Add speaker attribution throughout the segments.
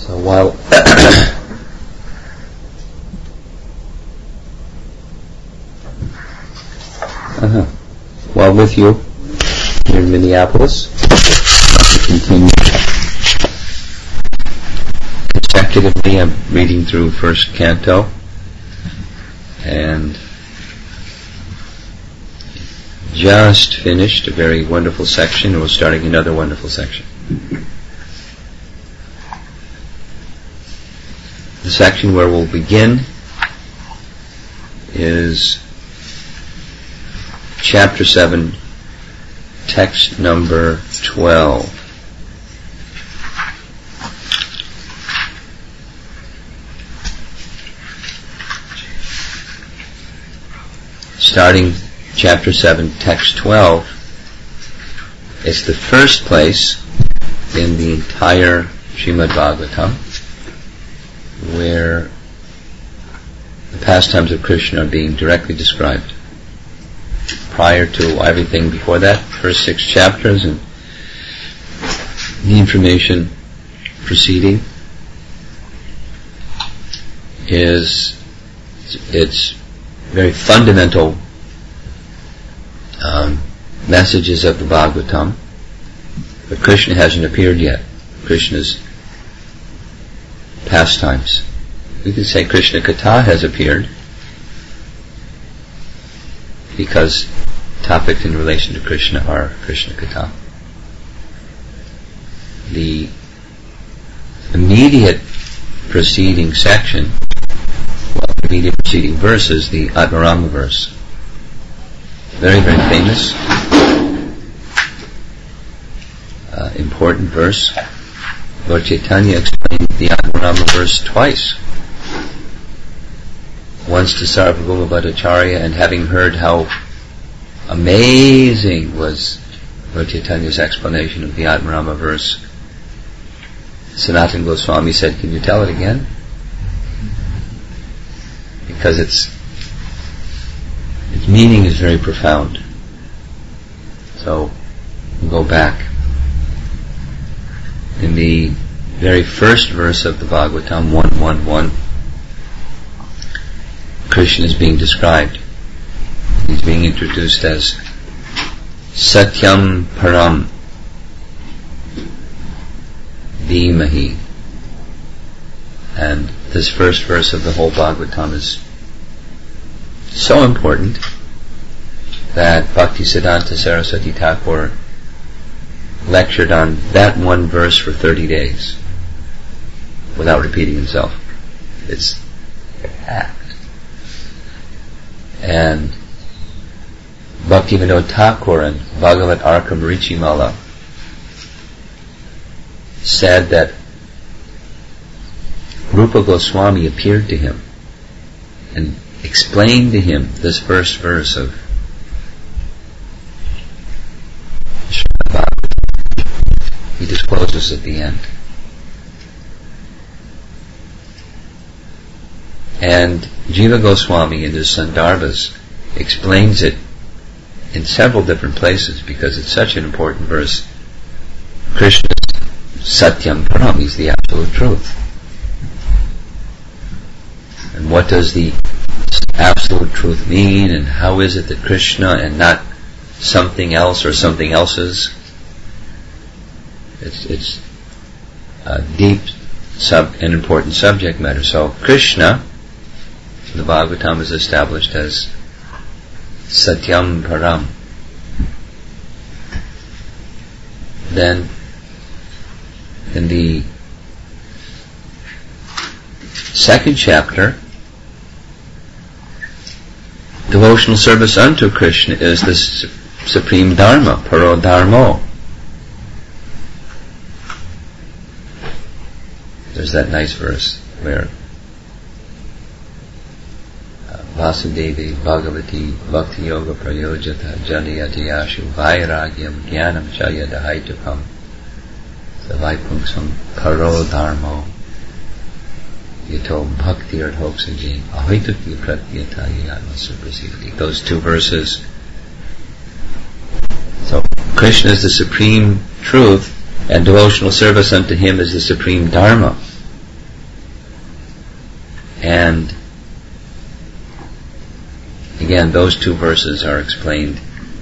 Speaker 1: So while while with you here in Minneapolis, I'll continue consecutively. I'm reading through first canto and just finished a very wonderful section, and we're starting another wonderful section. The section where we'll begin is Chapter 7, text number 12. Starting Chapter 7, text 12, it's the first place in the entire Srimad Bhagavatam where the pastimes of Krishna are being directly described. Prior to everything before that, first 6 chapters and the information preceding is its very fundamental messages of the Bhagavatam, but Krishna hasn't appeared yet. Krishna's pastimes. We can say Krishna Katha has appeared because topics in relation to Krishna are Krishna Katha. The immediate preceding section, the immediate preceding verse is the Atmarama verse. Very, very famous, important verse. Lord Chaitanya explained the Atmarama verse twice. Once to Sarvabhauma Bhattacharya, and having heard how amazing was Lord Chaitanya's explanation of the Atmarama verse, Sanatana Goswami said, "Can you tell it again?" Because its meaning is very profound. So, we'll go back. In the very first verse of the Bhagavatam, 1.1.1, Krishna is being described. He's being introduced as Satyam Param Dhimahi. And this first verse of the whole Bhagavatam is so important that Bhaktisiddhanta Saraswati Thakur lectured on that one verse for 30 days without repeating himself. It's packed. And Bhaktivinoda Thakur and Bhagavat Arka Marichimala said that Rupa Goswami appeared to him and explained to him this first verse of Srimad Bhagavatam. He discloses at the end. And Jiva Goswami in his Sandarbhas explains it in several different places because it's such an important verse. Krishna's Satyam Param, he's the absolute truth. And what does the absolute truth mean, and how is it that Krishna and not something else or something else's? It's a deep and important subject matter. So Krishna, the Bhagavatam is established as Satyam Param. Then, in the second chapter, devotional service unto Krishna is the supreme Dharma, Paro Dharmo. There's that nice verse where Vasudevi Bhagavati Bhakti Yoga Prayojata Janiyati Yashu Vairagyam Jnanam Chaya Dahaitapam Savaipunksam Paro Dharmo Yato Bhakti Ardhoksaji Ahaitukya Pratyata Yatma Suprasivati. Those two verses. So Krishna is the supreme truth, and devotional service unto him is the supreme Dharma. And again, those two verses are explained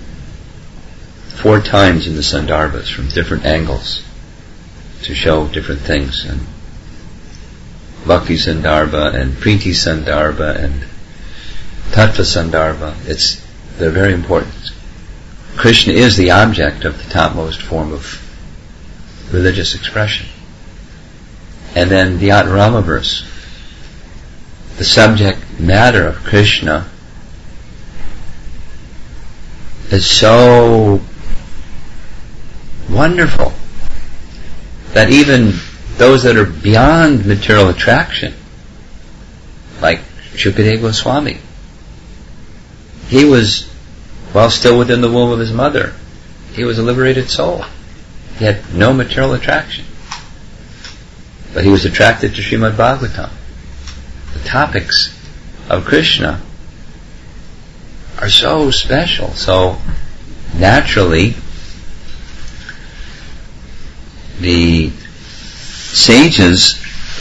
Speaker 1: 4 times in the Sandarbhas from different angles to show different things. And Bhakti Sandarbha and Priti Sandarbha and Tattva Sandarbha, they're very important. Krishna is the object of the topmost form of religious expression. And then the Atmarama verse, the subject matter of Krishna is so wonderful that even those that are beyond material attraction, like Shukadeva Goswami, he was, while still within the womb of his mother, he was a liberated soul. He had no material attraction. But he was attracted to Srimad Bhagavatam. The topics of Krishna are so special. So naturally, the sages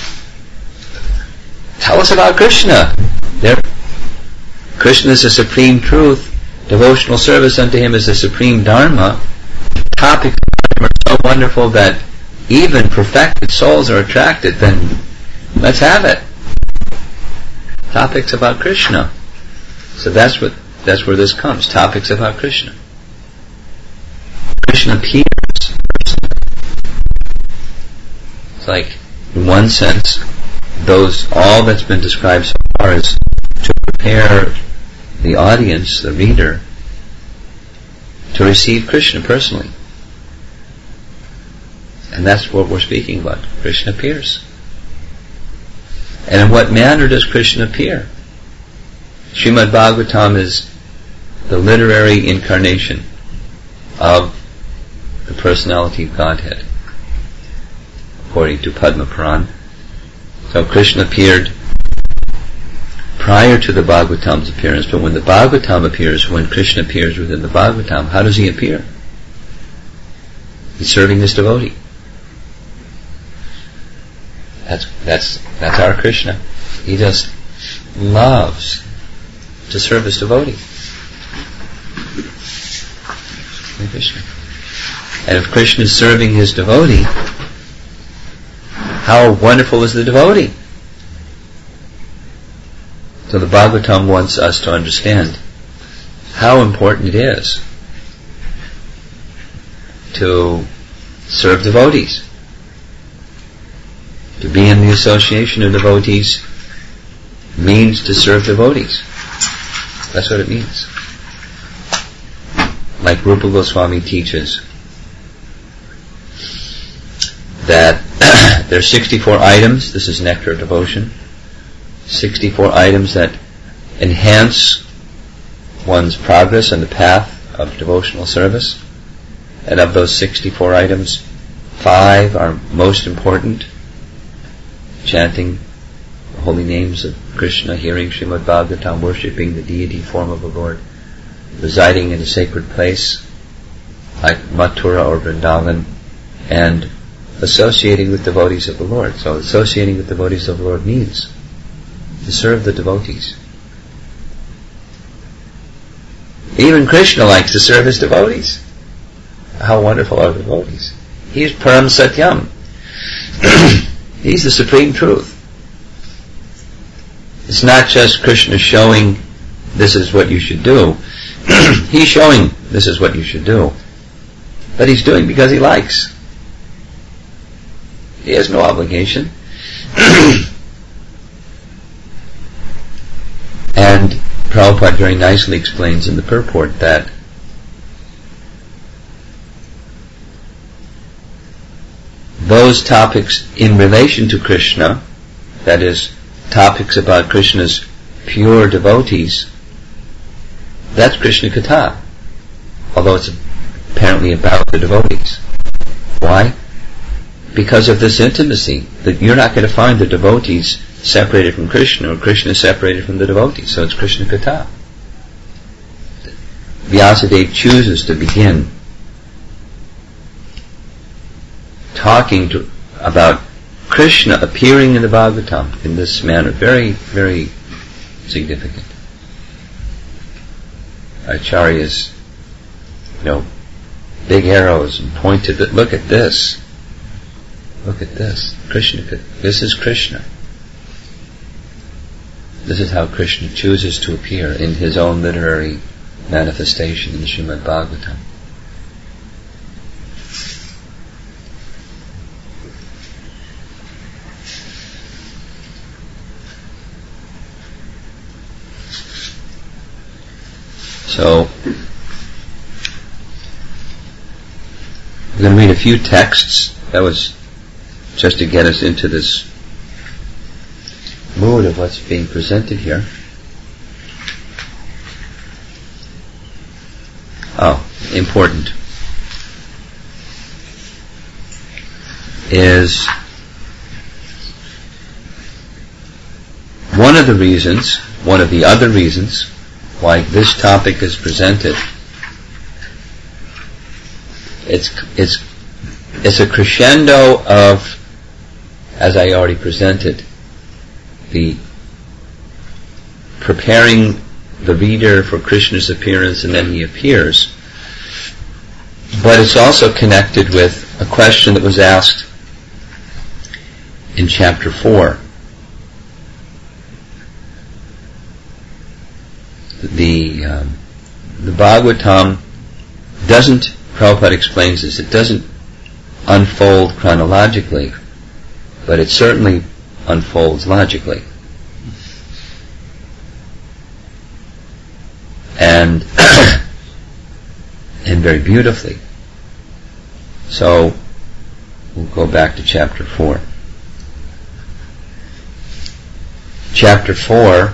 Speaker 1: tell us about Krishna. Krishna is the supreme truth. Devotional service unto him is the supreme dharma. Topics of him are so wonderful that even perfected souls are attracted. Then let's have it. Topics about Krishna. So that's where this comes. Topics about Krishna. Krishna appears. It's like, in one sense, all that's been described so far is to prepare the audience, the reader, to receive Krishna personally. And that's what we're speaking about. Krishna appears. And in what manner does Krishna appear? Srimad Bhagavatam is the literary incarnation of the personality of Godhead, according to Padma Puran. So Krishna appeared prior to the Bhagavatam's appearance, but when the Bhagavatam appears, when Krishna appears within the Bhagavatam, how does he appear? He's serving his devotee. That's our Krishna. He just loves to serve his devotee. Krishna. And if Krishna is serving his devotee, how wonderful is the devotee? So the Bhagavatam wants us to understand how important it is to serve devotees. To be in the association of devotees means to serve devotees. That's what it means. Like Rupa Goswami teaches that there are 64 items, this is Nectar of Devotion, 64 items that enhance one's progress on the path of devotional service. And of those 64 items, 5 are most important. Chanting the holy names of Krishna, hearing Srimad Bhagavatam, worshipping the deity form of the Lord, residing in a sacred place like Mathura or Vrindavan, and associating with devotees of the Lord. So associating with devotees of the Lord means to serve the devotees. Even Krishna likes to serve his devotees. How wonderful are the devotees. He's Param Satyam. He's the supreme truth. It's not just Krishna showing this is what you should do. He's showing this is what you should do. But he's doing because he likes. He has no obligation. And Prabhupada very nicely explains in the purport that those topics in relation to Krishna, that is, topics about Krishna's pure devotees, that's Krishna Katha, although it's apparently about the devotees. Why? Because of this intimacy, that you're not going to find the devotees separated from Krishna, or Krishna separated from the devotees, so it's Krishna Katha. Vyasadeva chooses to begin talking about Krishna appearing in the Bhagavatam in this manner, very, very significant. Acharyas, big arrows and pointed, look at this. Look at this. Krishna, this is Krishna. This is how Krishna chooses to appear in his own literary manifestation in the Srimad Bhagavatam. So, we're going to read a few texts. That was just to get us into this mood of what's being presented here. Oh, important is one of the other reasons why this topic is presented. It's a crescendo of, as I already presented, the preparing the reader for Krishna's appearance, and then he appears. But it's also connected with a question that was asked in chapter 4. The Bhagavatam doesn't, Prabhupada explains this, it doesn't unfold chronologically, but it certainly unfolds logically. And very beautifully. So, we'll go back to chapter 4. Chapter 4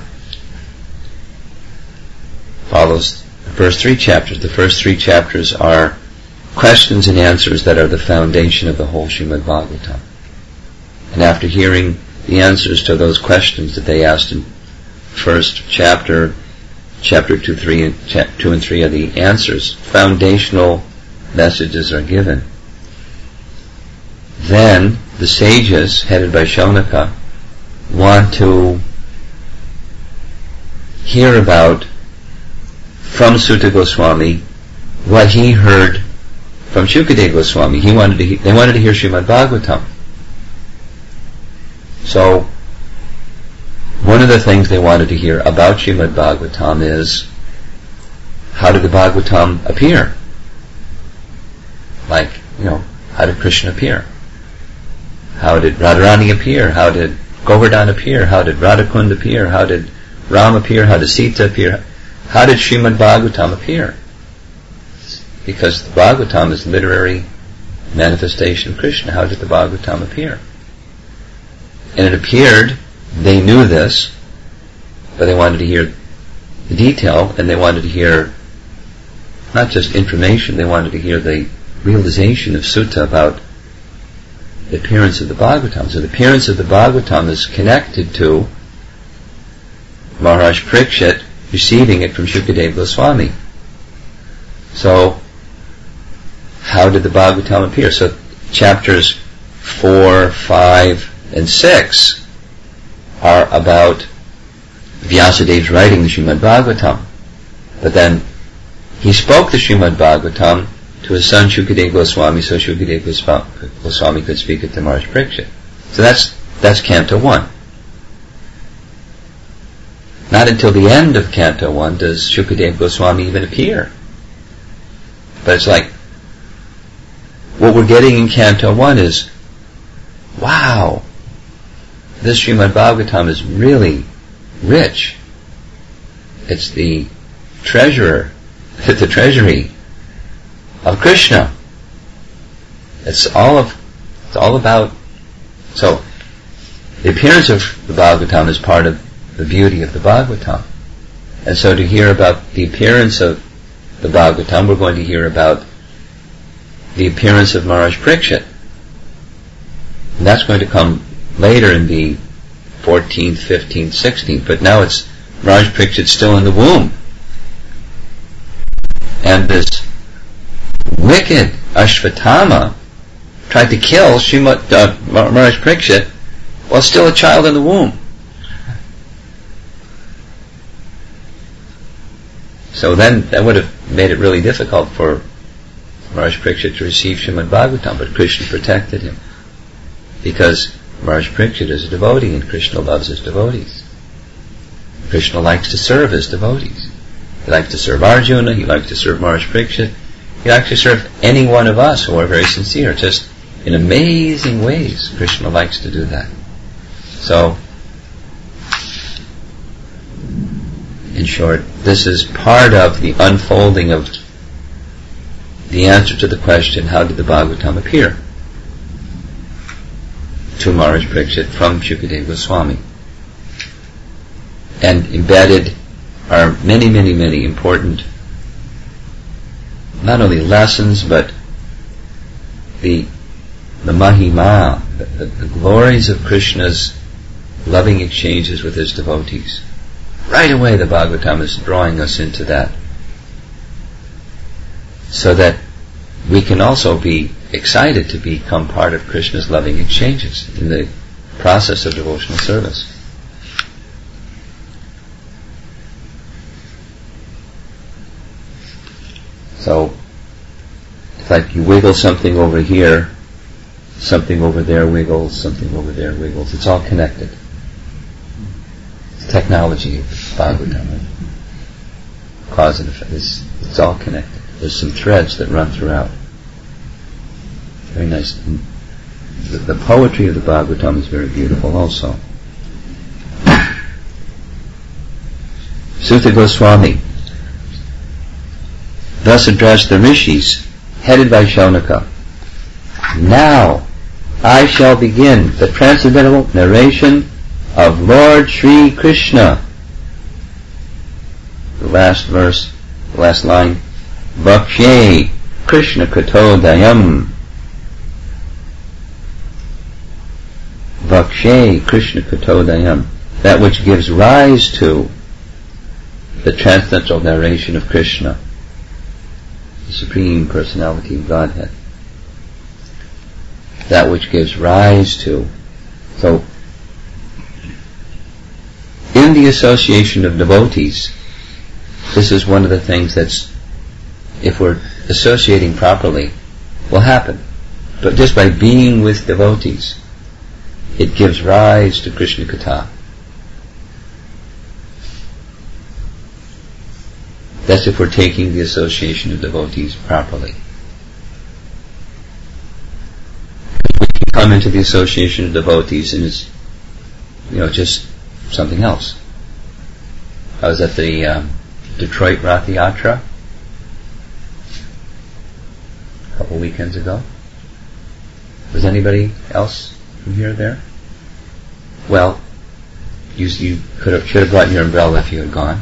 Speaker 1: follows the first 3 chapters. The first 3 chapters are questions and answers that are the foundation of the whole Srimad Bhagavatam. And after hearing the answers to those questions that they asked in first chapter 2 and 3 are the answers. Foundational messages are given. Then the sages, headed by Shaunaka, want to hear about from Sutta Goswami what he heard from Shukadeva Goswami. They wanted to hear Srimad Bhagavatam. So, one of the things they wanted to hear about Srimad Bhagavatam is, how did the Bhagavatam appear? Like, how did Krishna appear? How did Radharani appear? How did Govardhan appear? How did Radhakund appear? How did Ram appear? How did Sita appear? How did Srimad Bhagavatam appear? Because the Bhagavatam is literary manifestation of Krishna. How did the Bhagavatam appear? And it appeared, they knew this, but they wanted to hear the detail, and they wanted to hear not just information, they wanted to hear the realization of Sutta about the appearance of the Bhagavatam. So the appearance of the Bhagavatam is connected to Maharaj Parikshit receiving it from Shukadeva Goswami. So, how did the Bhagavatam appear? So, chapters 4, 5, and 6 are about Vyasadev's writing the Srimad Bhagavatam. But then, he spoke the Srimad Bhagavatam to his son Shukadeva Goswami, so Shukadeva Goswami could speak it to Maharaj Parikshit. So that's Canto 1. Not until the end of Canto 1 does Shukadeva Goswami even appear. But it's like, what we're getting in Canto 1 is, wow, this Srimad Bhagavatam is really rich. It's the treasury of Krishna. It's all about, so, the appearance of the Bhagavatam is part of the beauty of the Bhagavatam. And so to hear about the appearance of the Bhagavatam, we're going to hear about the appearance of Maharaj Parikshit. And that's going to come later in the 14th, 15th, 16th. But now it's Maharaj Parikshit still in the womb. And this wicked Ashvatthama tried to kill Maharaj Parikshit while still a child in the womb. So then that would have made it really difficult for Maharaj Parikshit to receive Srimad Bhagavatam, but Krishna protected him. Because Maharaj Parikshit is a devotee and Krishna loves his devotees. Krishna likes to serve his devotees. He likes to serve Arjuna, he likes to serve Maharaj Parikshit, he likes to serve any one of us who are very sincere. Just in amazing ways, Krishna likes to do that. So, in short, this is part of the unfolding of the answer to the question, how did the Bhagavatam appear to Maharaj Parikshit from Shukadeva Goswami? And embedded are many, many, many important, not only lessons, but the mahima, the glories of Krishna's loving exchanges with his devotees. Right away the Bhagavatam is drawing us into that, so that we can also be excited to become part of Krishna's loving exchanges in the process of devotional service. So, it's like you wiggle something over here, something over there wiggles, something over there wiggles. It's all connected. It's technology of Bhagavatam. Right? Cause and effect. It's all connected. There's some threads that run throughout. Very nice. The poetry of the Bhagavatam is very beautiful also. Suta Goswami thus addressed the rishis, headed by Shaunaka. Now I shall begin the transcendental narration of Lord Sri Krishna. The last verse, the last line, Bhakshe Krishna Katodayam. Bhakshe Krishna Katodayam. That which gives rise to the transcendental narration of Krishna, the Supreme Personality of Godhead. That which gives rise to. So, in the association of devotees, this is one of the things that's, if we're associating properly, will happen. But just by being with devotees, it gives rise to Krishna Katha. That's if we're taking the association of devotees properly. We can come into the association of devotees and it's, just something else. I was at the Detroit Rath Yatra a couple weekends ago. Was anybody else from here there? Well, you should have brought your umbrella if you had gone.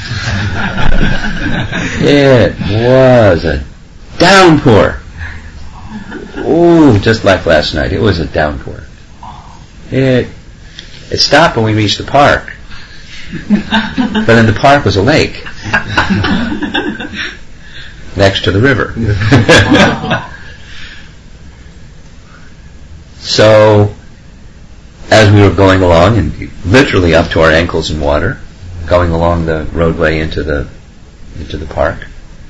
Speaker 1: It was a downpour. Ooh, just like last night. It was a downpour. It stopped when we reached the park. But in the park was a lake next to the river. So, as we were going along, and literally up to our ankles in water, going along the roadway into the park,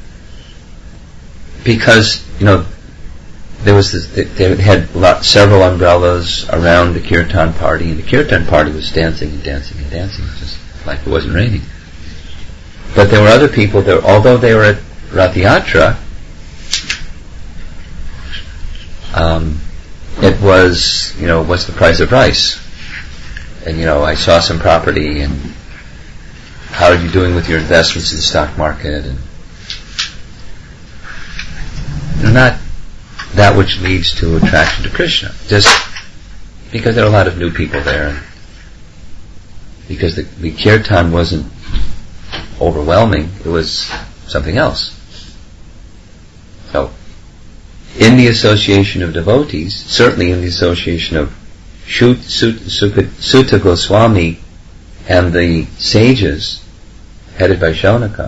Speaker 1: because there was they had several umbrellas around the kirtan party, and the kirtan party was dancing and dancing and dancing, just like it wasn't raining. But there were other people there, although they were at Rath Yatra. It was, what's the price of rice? And I saw some property, and how are you doing with your investments in the stock market? And not that which leads to attraction to Krishna. Just because there are a lot of new people there, and because the kirtan wasn't overwhelming, it was something else. So, in the association of devotees, certainly in the association of Suta Goswami and the sages, headed by Shaunaka,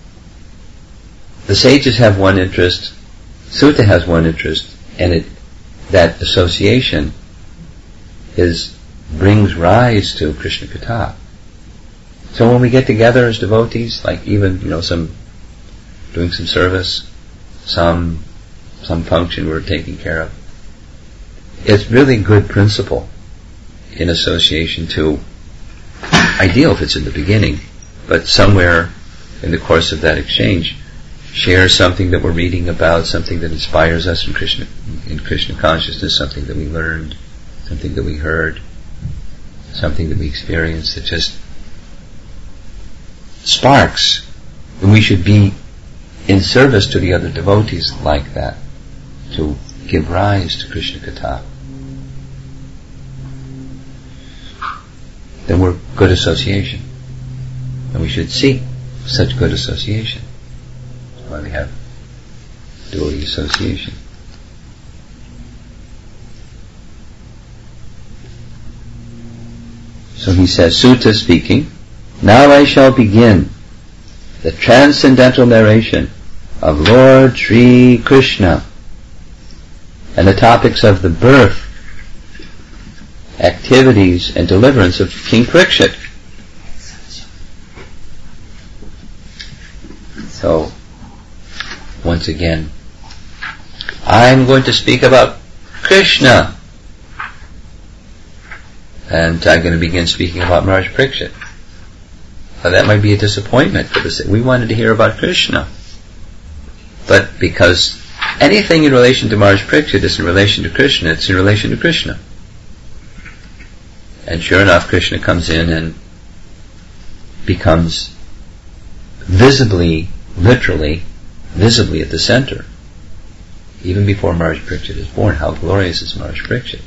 Speaker 1: the sages have one interest, Suta has one interest, and it that association brings rise to Krishna Katha. So when we get together as devotees, like even, doing some service, some function we're taking care of, it's really good principle in association to, ideal if it's in the beginning, but somewhere in the course of that exchange, share something that we're reading about, something that inspires us in Krishna consciousness, something that we learned, something that we heard, something that we experienced that just sparks. And we should be in service to the other devotees like that, to give rise to Krishna Katha. Then we're good association. And we should seek such good association. That's why we have devotee association. So he says, Sutta speaking, now I shall begin the transcendental narration of Lord Sri Krishna and the topics of the birth, activities, and deliverance of King Parikshit. So, once again, I'm going to speak about Krishna. And I'm going to begin speaking about Maharaj Parikshit. Now that might be a disappointment for us. We wanted to hear about Krishna. But because anything in relation to Maharaj Parikshit is in relation to Krishna, it's in relation to Krishna. And sure enough, Krishna comes in and becomes visibly, literally, visibly at the center. Even before Maharaj Parikshit is born, how glorious is Maharaj Parikshit.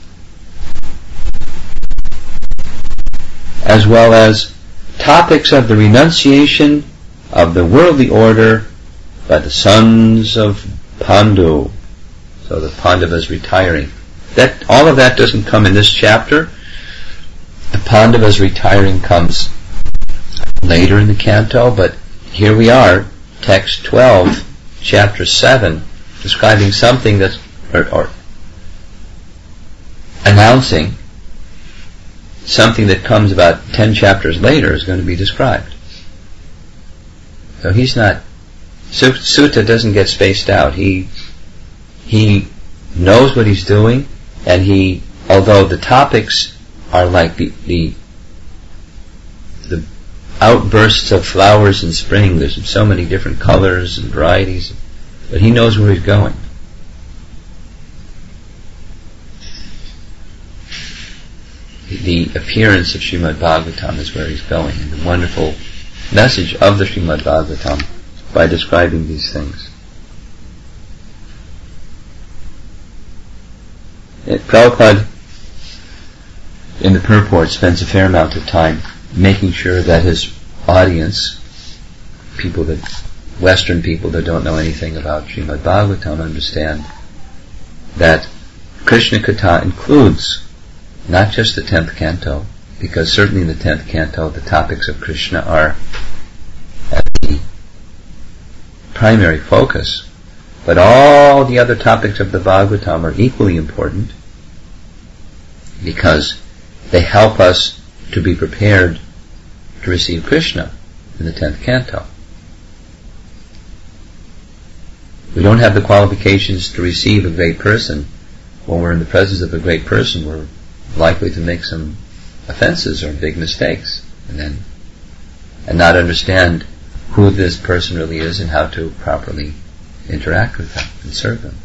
Speaker 1: As well as topics of the renunciation of the worldly order by the sons of Pandu. So the Pandavas retiring. All of that doesn't come in this chapter. The Pandavas retiring comes later in the canto, but here we are, text 12, chapter 7, describing something that's, or announcing something that comes about 10 chapters later is going to be described. So he's not, Sutta doesn't get spaced out. He knows what he's doing, and although the topics are like the outbursts of flowers in spring, there's so many different colors and varieties, but he knows where he's going. The appearance of Srimad Bhagavatam is where he's going, and the wonderful message of the Srimad Bhagavatam by describing these things. Prabhupada, in the purport, spends a fair amount of time making sure that his audience, Western people that don't know anything about Srimad Bhagavatam, understand that Krishna Katha includes not just the 10th canto, because certainly in the 10th canto the topics of Krishna are at the primary focus, but all the other topics of the Bhagavatam are equally important because they help us to be prepared to receive Krishna in the 10th canto. We don't have the qualifications to receive a great person. When we're in the presence of a great person, we're likely to make some offenses or big mistakes, and not understand who this person really is and how to properly interact with them and serve them.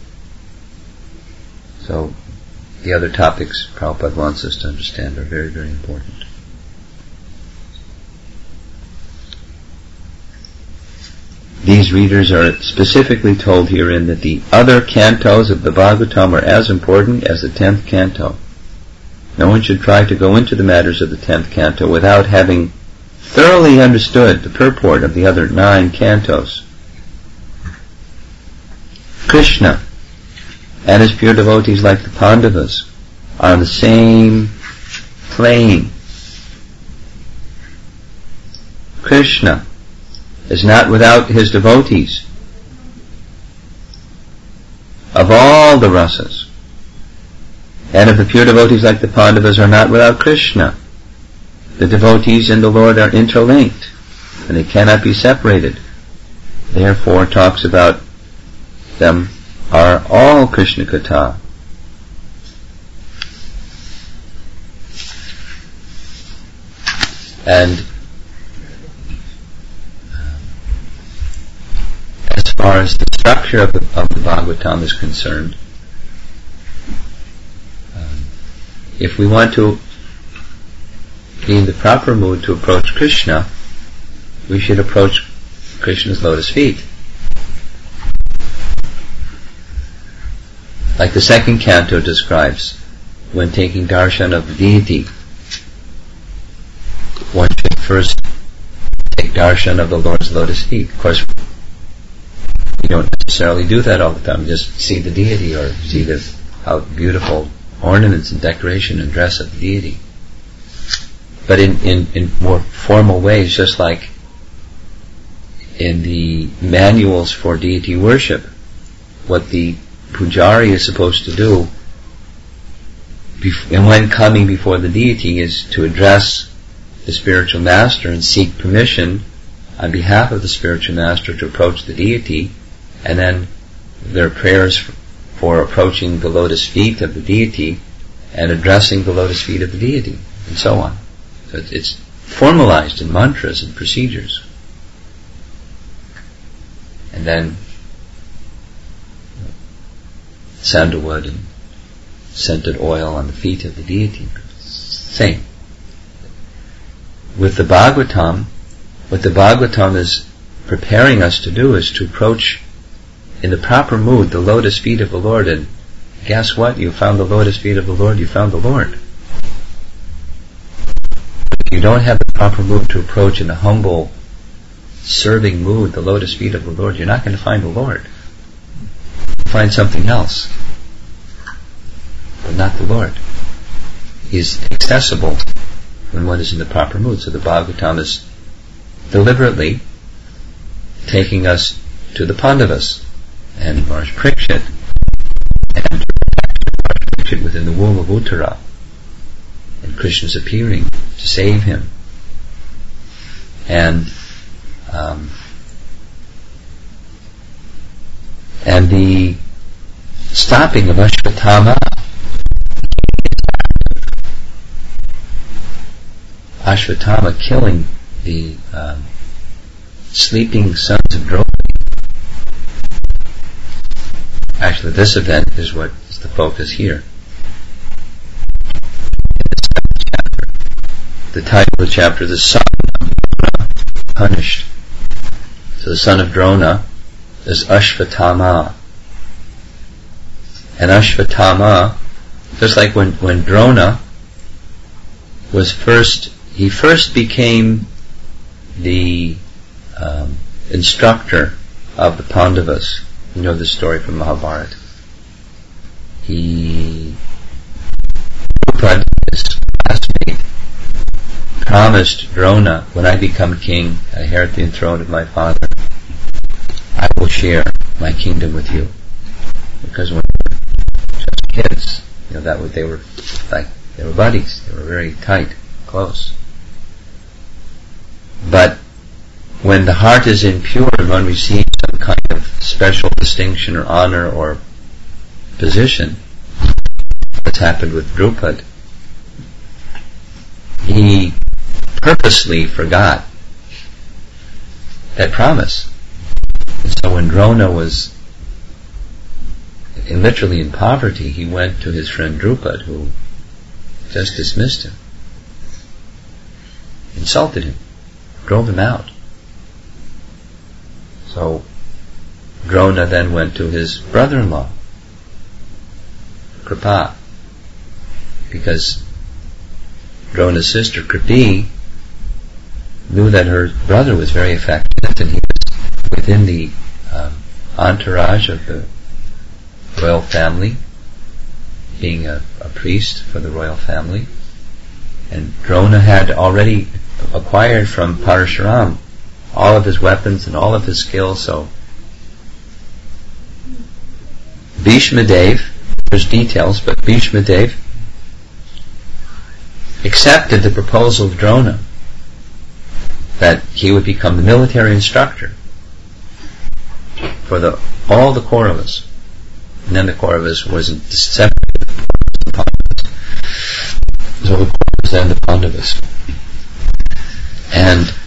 Speaker 1: So the other topics Prabhupada wants us to understand are very, very important. These readers are specifically told herein that the other cantos of the Bhagavatam are as important as the 10th canto. No one should try to go into the matters of the 10th canto without having thoroughly understood the purport of the other 9 cantos. Krishna and his pure devotees, like the Pandavas, are on the same plane. Krishna is not without his devotees of all the rasas. And if the pure devotees like the Pandavas are not without Krishna, the devotees and the Lord are interlinked, and they cannot be separated. Therefore, talks about them are all Krishna Katha. And as far as the structure of the Bhagavatam is concerned, if we want to be in the proper mood to approach Krishna, we should approach Krishna's lotus feet. Like the second canto describes, when taking darshan of the deity, one should first take darshan of the Lord's lotus feet. Of course, you don't necessarily do that all the time. Just see the deity or see how beautiful ornaments and decoration and dress of the deity. But in more formal ways, just like in the manuals for deity worship, what the pujari is supposed to do and when coming before the deity is to address the spiritual master and seek permission on behalf of the spiritual master to approach the deity, and then there are prayers for approaching the lotus feet of the deity and addressing the lotus feet of the deity, and so on. So it's formalized in mantras and procedures. And then sandalwood and scented oil on the feet of the deity. Same. With the Bhagavatam, what the Bhagavatam is preparing us to do is to approach in the proper mood the lotus feet of the Lord, and guess what? You found the lotus feet of the Lord, you found the Lord. If you don't have the proper mood to approach in a humble, serving mood the lotus feet of the Lord, you're not going to find the Lord. You'll find something else, but not the Lord. He is accessible when one is in the proper mood. So the Bhagavatam is deliberately taking us to the Pandavas and Maharaj Parikshit, and Maharaj Parikshit within the womb of Uttara, and Krishna's appearing to save him, and the stopping of Ashvatthama. Ashvatthama killing the sleeping sons of Draupadi. Actually, this event is what is the focus here. In the 7th chapter, the title of the chapter, the son of Drona punished. So the son of Drona is Ashvatthama. And Ashvatthama, just like when Drona was he first became the instructor of the Pandavas. You know the story from Mahabharata. Drupad, his classmate, promised Drona, when I become king, I inherit the throne of my father, I will share my kingdom with you. Because when they were just kids, they were buddies. They were very tight, close. But when the heart is impure and one receives some kind of special distinction or honor or position, what's happened with Drupad, he purposely forgot that promise. And so when Drona was literally in poverty, he went to his friend Drupad, who just dismissed him, insulted him, drove him out. So Drona then went to his brother-in-law, Kripa, because Drona's sister Kripi knew that her brother was very affectionate, and he was within the entourage of the royal family, being a priest for the royal family. And Drona had already acquired from Parashuram all of his weapons and all of his skills. So Bhishma Dev there's details, but Bhishma Dev accepted the proposal of Drona that he would become the military instructor for all the Kauravas. And then the Kauravas wasn't separated from the Pandavas. So the Kauravas and the Pandavas. And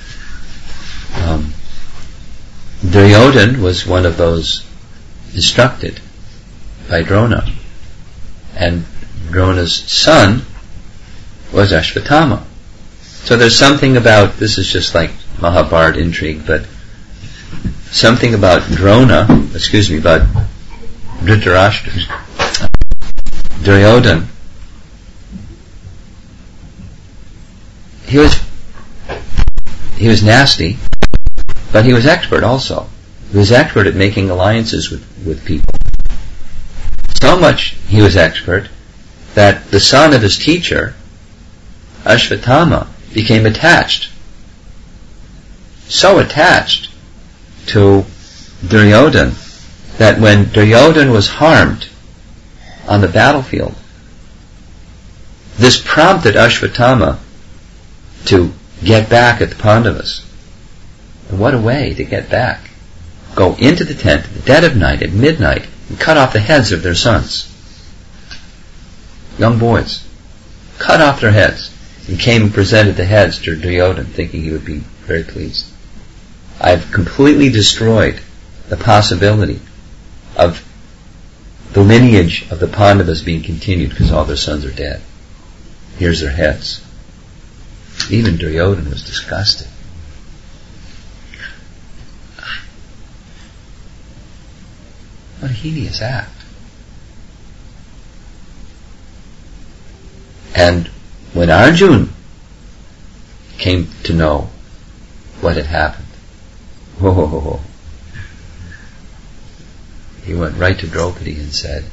Speaker 1: Duryodhana was one of those instructed by Drona. And Drona's son was Ashvatthama. So there's something about, this is just like Mahabharata intrigue, but something about about Dhritarashtra, Duryodhana. He was nasty, but he was expert also. He was expert at making alliances with people. So much he was expert that the son of his teacher, Ashvatthama, became attached. So attached to Duryodhana that when Duryodhana was harmed on the battlefield, this prompted Ashvatthama to get back at the Pandavas. And what a way to get back. Go into the tent at the dead of night, at midnight, and cut off the heads of their sons. Young boys. Cut off their heads. And came and presented the heads to Duryodhana, thinking he would be very pleased. I've completely destroyed the possibility of the lineage of the Pandavas being continued because all their sons are dead. Here's their heads. Even Duryodhana was disgusted. What a hideous act. And when Arjuna came to know what had happened, he went right to Draupadi and said,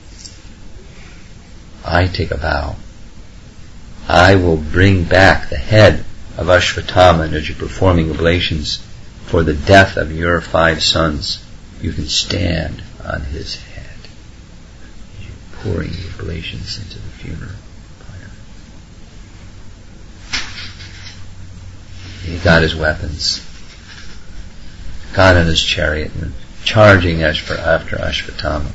Speaker 1: I take a vow. I will bring back the head of Ashvatthama, and as you're performing oblations for the death of your 5 sons, you can stand on his head. You're pouring the oblations into the funeral pyre. He got his weapons, got on his chariot, and charging after Ashvatthama.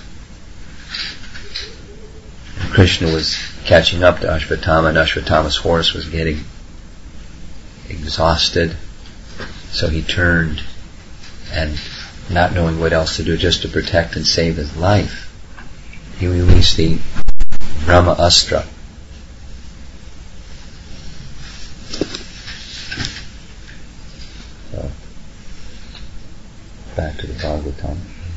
Speaker 1: Krishna was catching up to Ashvatthama, and Ashvatthama's horse was getting exhausted, so he turned, and not knowing what else to do just to protect and save his life, he released the Brahma Astra. So, back to the Bhagavatam.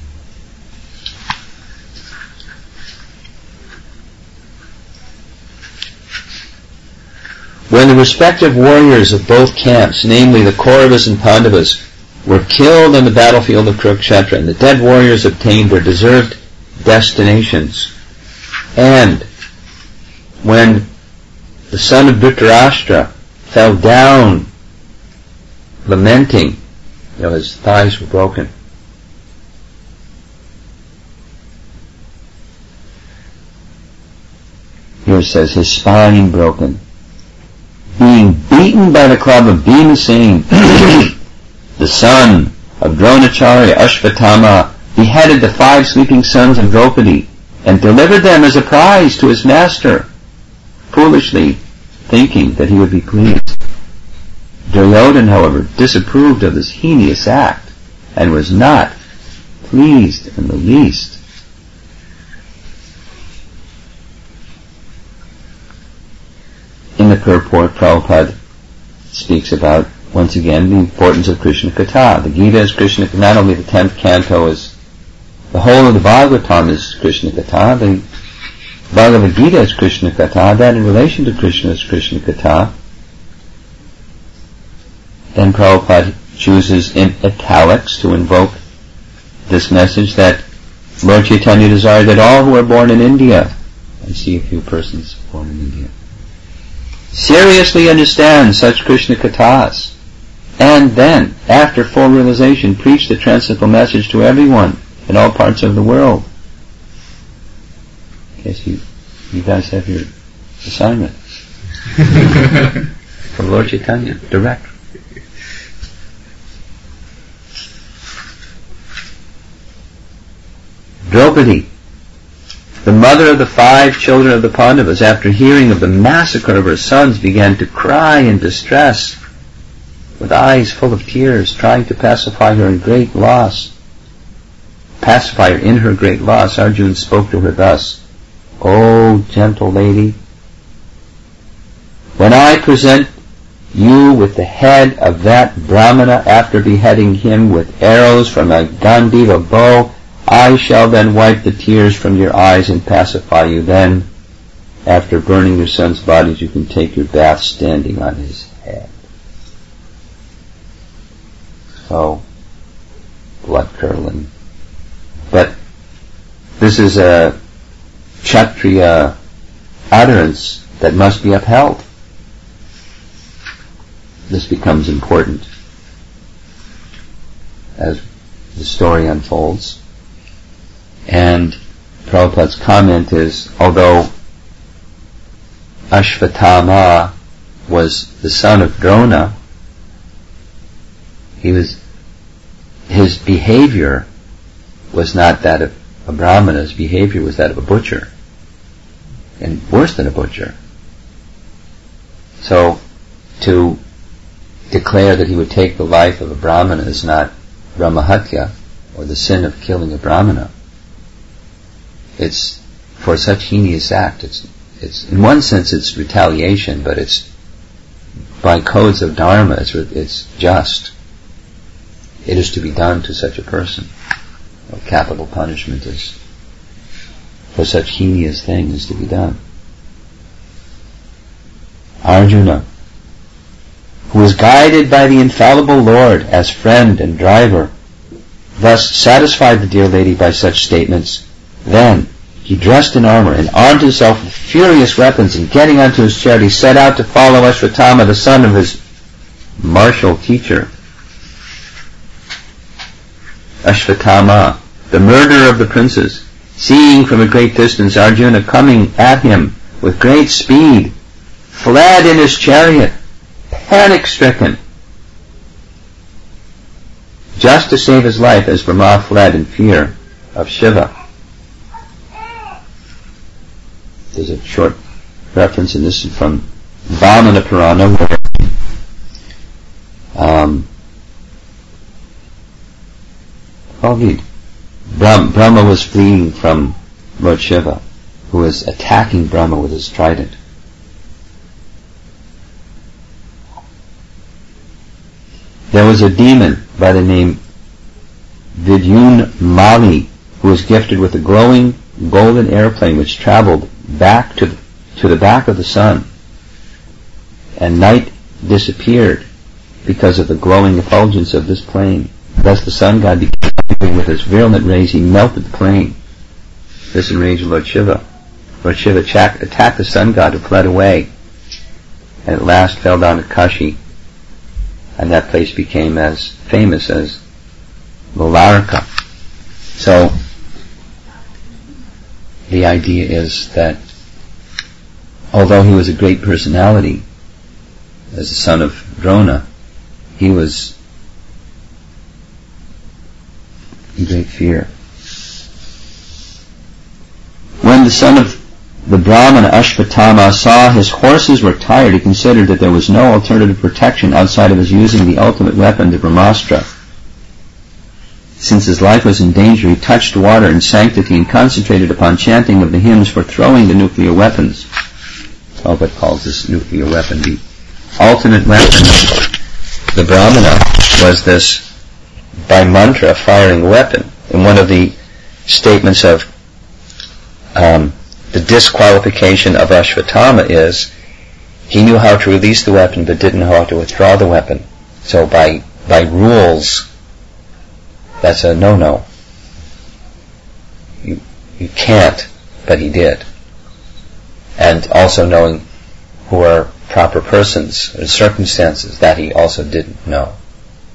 Speaker 1: When the respective warriors of both camps, namely the Kauravas and Pandavas, were killed on the battlefield of Kurukshetra, and the dead warriors obtained their deserved destinations, and when the son of Dhritarashtra fell down lamenting, his thighs were broken, here it says his spine broken, being beaten by the club of Bhimasena, the son of Dronacharya, Ashvatthama, beheaded the 5 sleeping sons of Draupadi and delivered them as a prize to his master, foolishly thinking that he would be pleased. Duryodhana, however, disapproved of this heinous act and was not pleased in the least. In the purport, Prabhupada speaks about, once again, the importance of Krishna Katha. The Gita is Krishna Katha. Not only the 10th canto is, the whole of the Bhagavatam is Krishna Katha. The Bhagavad Gita is Krishna Katha. That in relation to Krishna is Krishna Katha. Then Prabhupada chooses in italics to invoke this message that Lord Chaitanya desired that all who are born in India, I see a few persons born in India, seriously understand such Krishna Kathas, and then, after full realization, preach the transcendental message to everyone in all parts of the world. Yes, you guys have your assignment from Lord Chaitanya, direct. Draupadi, the mother of the 5 children of the Pandavas, after hearing of the massacre of her sons, began to cry in distress, with eyes full of tears, trying to pacify her in her great loss. Arjuna spoke to her thus: "O gentle lady, when I present you with the head of that Brahmana after beheading him with arrows from a Gandiva bow, I shall then wipe the tears from your eyes and pacify you. Then, after burning your sons' bodies, you can take your bath standing on his head." So, blood-curdling. But this is a Kshatriya utterance that must be upheld. This becomes important as the story unfolds. And Prabhupada's comment is, although Ashvatthama was the son of Drona, his behavior was not that of a Brahmana. His behavior was that of a butcher, and worse than a butcher. So, to declare that he would take the life of a Brahmana is not Brahmahatya, or the sin of killing a Brahmana. It's for such heinous act. It's in one sense it's retaliation, but it's by codes of dharma. It's just. It is to be done to such a person. Capital punishment is for such heinous things to be done. Arjuna, who was guided by the infallible Lord as friend and driver, thus satisfied the dear lady by such statements. Then he dressed in armor and armed himself with furious weapons, and getting onto his chariot he set out to follow Ashvatthama, the son of his martial teacher. Ashvatthama, the murderer of the princes, seeing from a great distance Arjuna coming at him with great speed, fled in his chariot, panic-stricken, just to save his life, as Brahma fled in fear of Shiva. There's a short reference in this from Vamana Purana, where Brahma was fleeing from Lord Shiva, who was attacking Brahma with his trident. There was a demon by the name Vidyun Mali, who was gifted with a glowing golden airplane which traveled back to the back of the sun, and night disappeared because of the glowing effulgence of this plane. Thus the sun god became angry with his virulent rays. He melted the plane. This enraged Lord Shiva. Lord Shiva attacked the sun god, who fled away, and at last fell down to Kashi, and that place became as famous as Lolarika. So the idea is that although he was a great personality, as the son of Drona, he was in great fear. When the son of the Brahmana Ashvatthama saw his horses were tired, he considered that there was no alternative protection outside of his using the ultimate weapon, the Brahmastra. Since his life was in danger, he touched water in sanctity and concentrated upon chanting of the hymns for throwing the nuclear weapons. Prabhupada calls this nuclear weapon the ultimate weapon. The Brahmana was this, by mantra, firing weapon. And one of the statements of the disqualification of Ashvatthama is he knew how to release the weapon but didn't know how to withdraw the weapon. So by rules, that's a no-no. You can't, but he did. And also knowing who are proper persons and circumstances, that he also didn't know.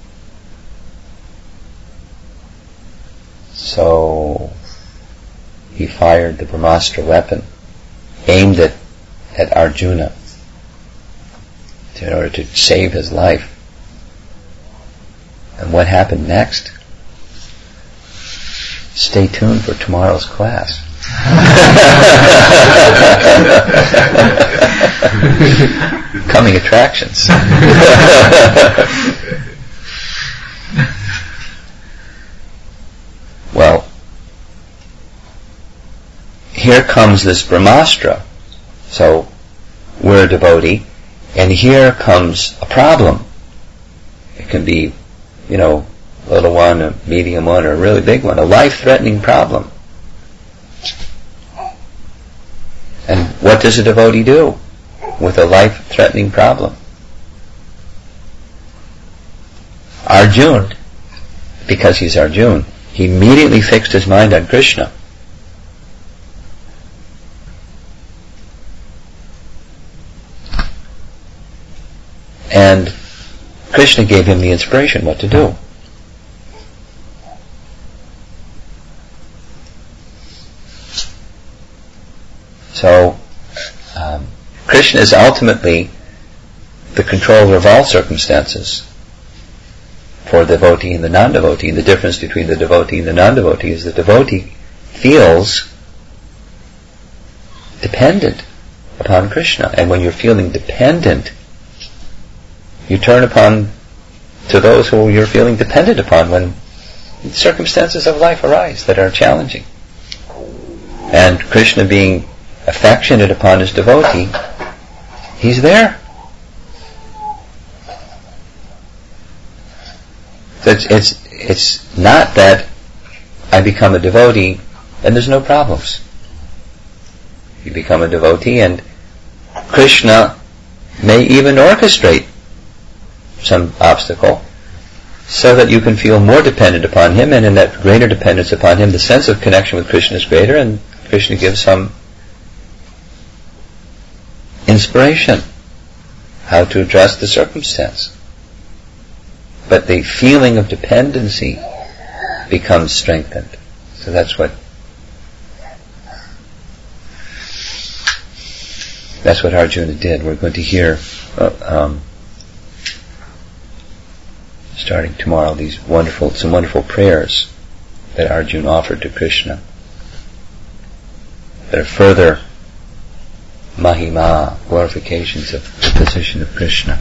Speaker 1: So he fired the Brahmastra weapon, aimed it at Arjuna in order to save his life. And what happened next? Stay tuned for tomorrow's class. Coming attractions. Well, here comes this Brahmastra. So, we're a devotee, and here comes a problem. It can be, a little one, a medium one, or a really big one, a life-threatening problem. And what does a devotee do with a life-threatening problem? Arjuna, because he's Arjuna, he immediately fixed his mind on Krishna. And Krishna gave him the inspiration what to do. So, Krishna is ultimately the controller of all circumstances for the devotee and the non-devotee. The difference between the devotee and the non-devotee is the devotee feels dependent upon Krishna. And when you're feeling dependent, you turn to those who you're feeling dependent upon when circumstances of life arise that are challenging. And Krishna, being affectionate upon his devotee, he's there. So it's not that I become a devotee and there's no problems. You become a devotee and Krishna may even orchestrate some obstacle so that you can feel more dependent upon him, and in that greater dependence upon him the sense of connection with Krishna is greater, and Krishna gives some inspiration how to address the circumstance. But the feeling of dependency becomes strengthened. So that's what Arjuna did. We're going to hear starting tomorrow some wonderful prayers that Arjuna offered to Krishna that are further mahima, glorifications of the position of Krishna.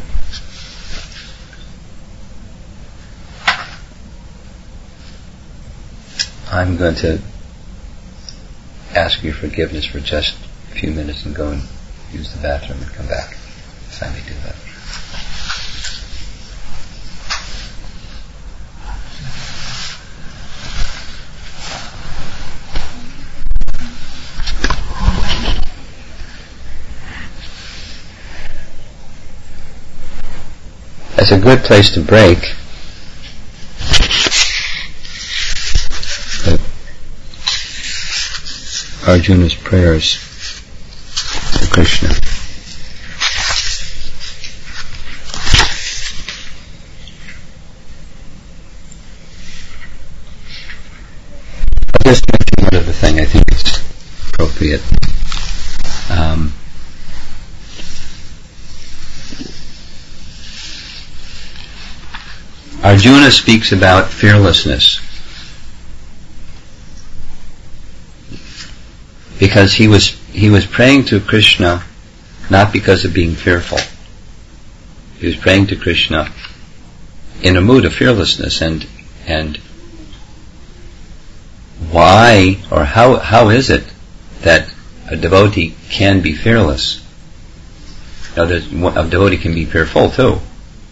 Speaker 1: I'm going to ask your forgiveness for just a few minutes and go and use the bathroom and come back. If I may do that. That's a good place to break. Arjuna's prayers to Krishna. I'll just mention one other thing I think it's appropriate. Arjuna speaks about fearlessness because he was praying to Krishna not because of being fearful. He was praying to Krishna in a mood of fearlessness, and why or how is it that a devotee can be fearless? Now, a devotee can be fearful too,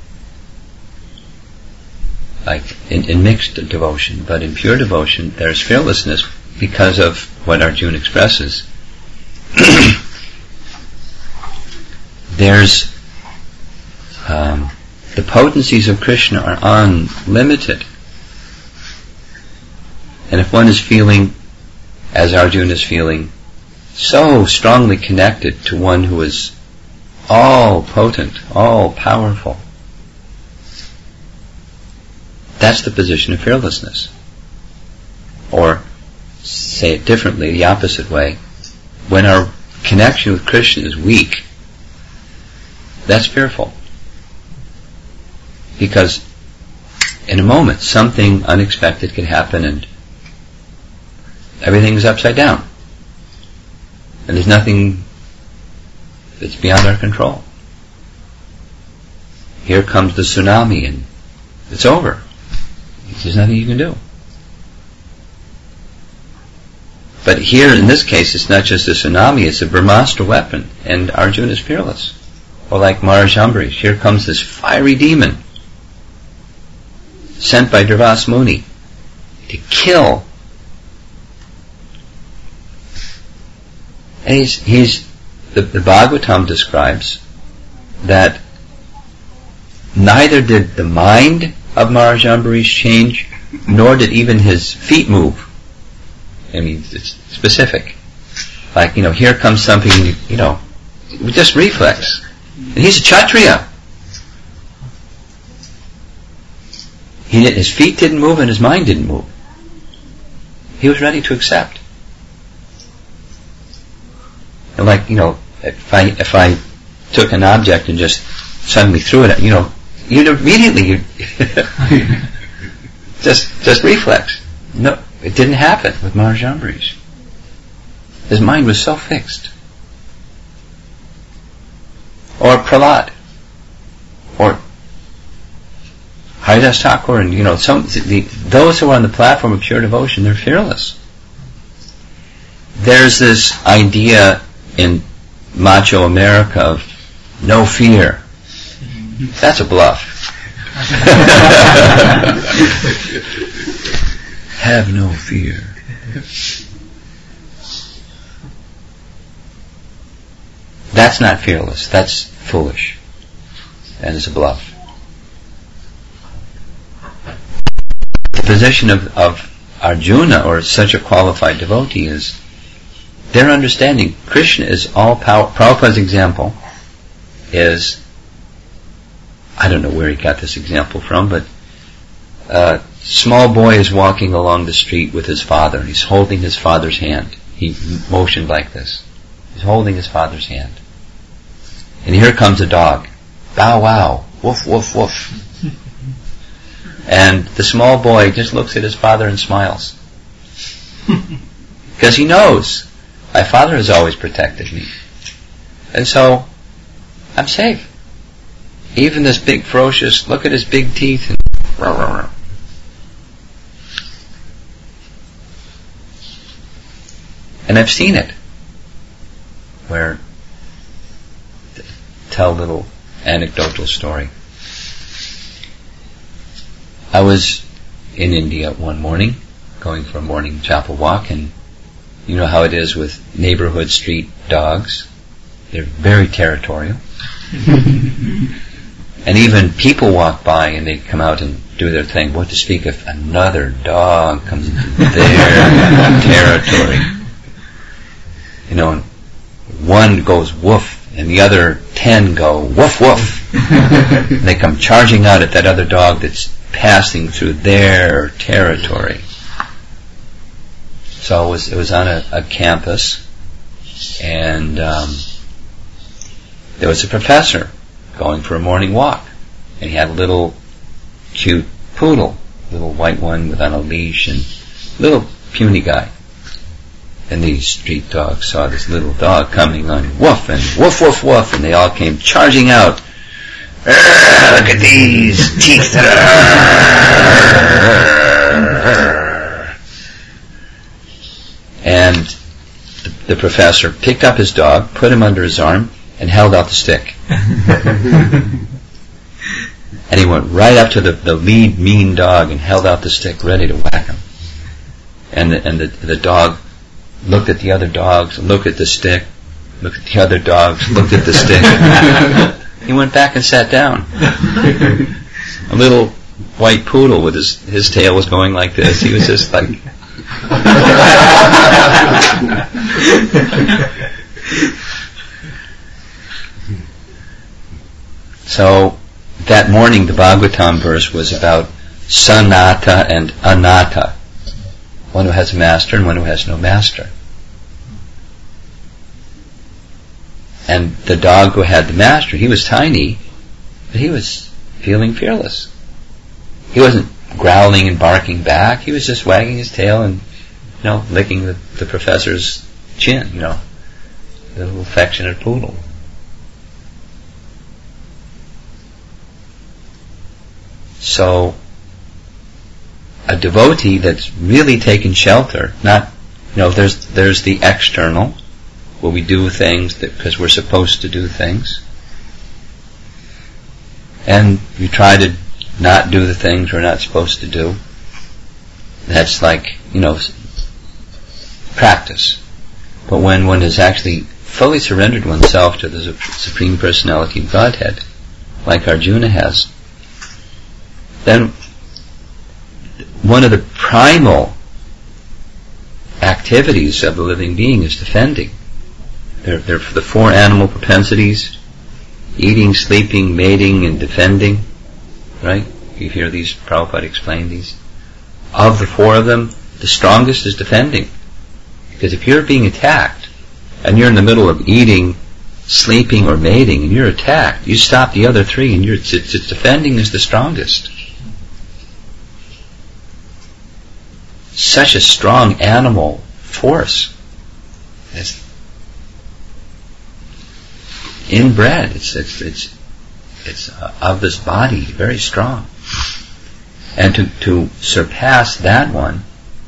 Speaker 1: like in mixed devotion, but in pure devotion there's fearlessness because of what Arjuna expresses. There's the potencies of Krishna are unlimited, and if one is feeling, as Arjuna is feeling, so strongly connected to one who is all potent, all powerful, that's the position of fearlessness, or say it differently, the opposite way, when our connection with Krishna is weak, that's fearful. Because in a moment, something unexpected could happen and everything is upside down. And there's nothing that's beyond our control. Here comes the tsunami and it's over. There's nothing you can do. But here, in this case, it's not just a tsunami, it's a Brahmastra weapon, and Arjuna is fearless. Or like Maharaj Ambarish, here comes this fiery demon sent by Durvasa Muni to kill. And the Bhagavatam describes that neither did the mind of Maharaj Ambarish change, nor did even his feet move. I mean, it's specific. Like, here comes something, just reflex. And he's a Kshatriya. His feet didn't move and his mind didn't move. He was ready to accept. And like, if I took an object and just suddenly threw it, you'd immediately, just reflex. No, it didn't happen with Maharaj Ambarish. His mind was so fixed. Or Prahlad. Or Haridas Thakur, and those who are on the platform of pure devotion, they're fearless. There's this idea in macho America of no fear. That's a bluff. Have no fear. That's not fearless. That's foolish. And it's a bluff. The position of Arjuna, or such a qualified devotee, is their understanding Krishna is all power. Prabhupada's example is, I don't know where he got this example from, but a small boy is walking along the street with his father, and he's holding his father's hand. He motioned like this. He's holding his father's hand. And here comes a dog. Bow wow. Woof, woof, woof. And the small boy just looks at his father and smiles. Because he knows, my father has always protected me. And so, I'm safe. Even this big ferocious, look at his big teeth. And And I've seen it. Where, tell a little anecdotal story. I was in India one morning, going for a morning chapel walk, and you know how it is with neighborhood street dogs. They're very territorial. And even people walk by and they come out and do their thing. What to speak if another dog comes into their territory? And one goes woof and the other 10 go woof woof. And they come charging out at that other dog that's passing through their territory. So it was on a campus, and there was a professor going for a morning walk, and he had a little cute poodle, little white one on a leash, and little puny guy. And these street dogs saw this little dog coming on, woof and woof woof woof, and they all came charging out. Look at these teeth. And the professor picked up his dog, put him under his arm, and held out the stick. And he went right up to the lead mean dog and held out the stick, ready to whack him. And the dog looked at the other dogs, looked at the stick, looked at the other dogs, looked at the stick. He went back and sat down. A little white poodle with his tail was going like this. He was just like... So that morning the Bhagavatam verse was about Sanata and Anatta. one who has a master and one who has no master. And the dog who had the master, he was tiny, but he was feeling fearless. He wasn't growling and barking back. He was just wagging his tail and, licking the professor's chin, the little affectionate poodle. So, a devotee that's really taken shelter, not, there's the external, where we do things because we're supposed to do things, and we try to not do the things we're not supposed to do. That's like, practice. But when one has actually fully surrendered oneself to the Supreme Personality of Godhead, like Arjuna has, then one of the primal activities of the living being is defending. They're the four animal propensities: eating, sleeping, mating, and defending. Right? You hear these, Prabhupada explain these. Of the four of them, the strongest is defending. Because if you're being attacked, and you're in the middle of eating, sleeping, or mating, and you're attacked, you stop the other three, and it's defending is the strongest. Such a strong animal force. It's inbred. It's of this body, very strong. And to surpass that one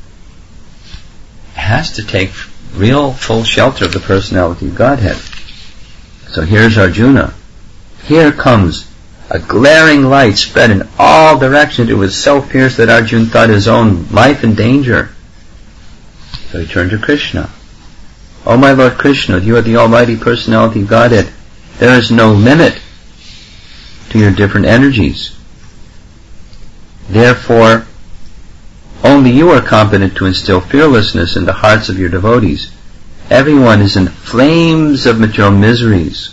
Speaker 1: has to take real full shelter of the personality of Godhead. So here's Arjuna. Here comes a glaring light spread in all directions. It was so fierce that Arjuna thought his own life in danger. So he turned to Krishna. "O my Lord Krishna, you are the almighty personality of Godhead. There is no limit to your different energies. Therefore, only you are competent to instill fearlessness in the hearts of your devotees. Everyone is in flames of material miseries."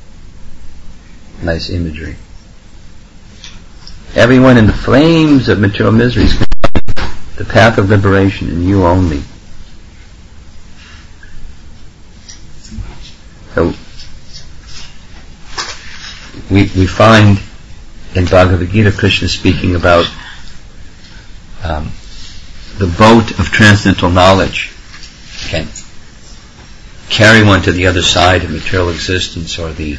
Speaker 1: Nice imagery. Everyone in the flames of material miseries can find the path of liberation in you only. So, we find in Bhagavad Gita Krishna speaking about the boat of transcendental knowledge can carry one to the other side of material existence, or the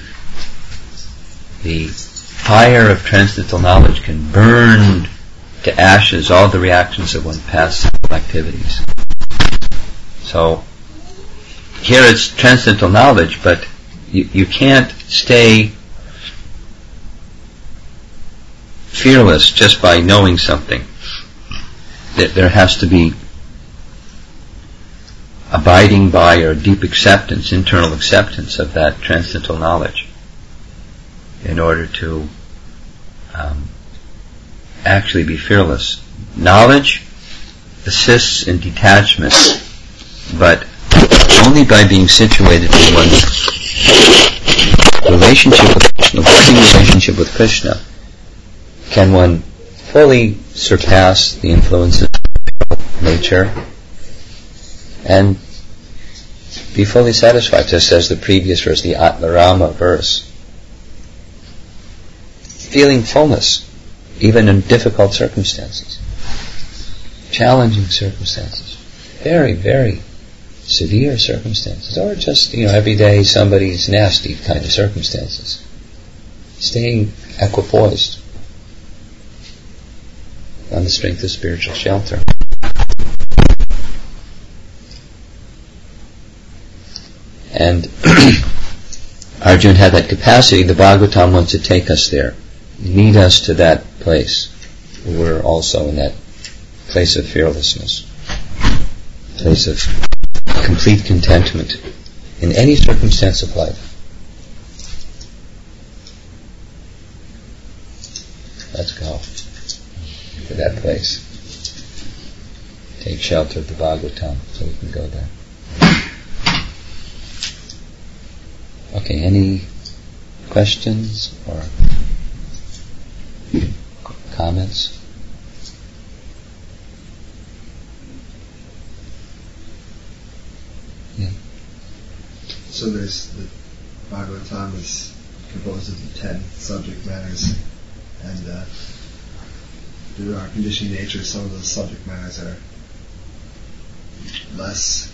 Speaker 1: fire of transcendental knowledge can burn to ashes all the reactions of one's past activities. So here it's transcendental knowledge, but you can't stay fearless just by knowing something. There has to be abiding by, or deep acceptance, internal acceptance of that transcendental knowledge in order to actually be fearless. Knowledge assists in detachment, but only by being situated in one's relationship with Krishna, working relationship with Krishna, can one fully surpass the influences of nature and be fully satisfied, just as the previous verse, the Atmarama verse. Feeling fullness, even in difficult circumstances, challenging circumstances, very, very severe circumstances, or just, every day somebody's nasty kind of circumstances. Staying equipoised on the strength of spiritual shelter. And Arjuna had that capacity. The Bhagavatam wants to take us there, lead us to that place. We're also in that place of fearlessness, place of complete contentment in any circumstance of life. Let's go to that place. Take shelter of the Bhagavatam so we can go there. Okay, any questions or comments?
Speaker 2: So there's the Bhagavatam is composed of 10 subject matters, and due to our conditioned nature, some of those subject matters are less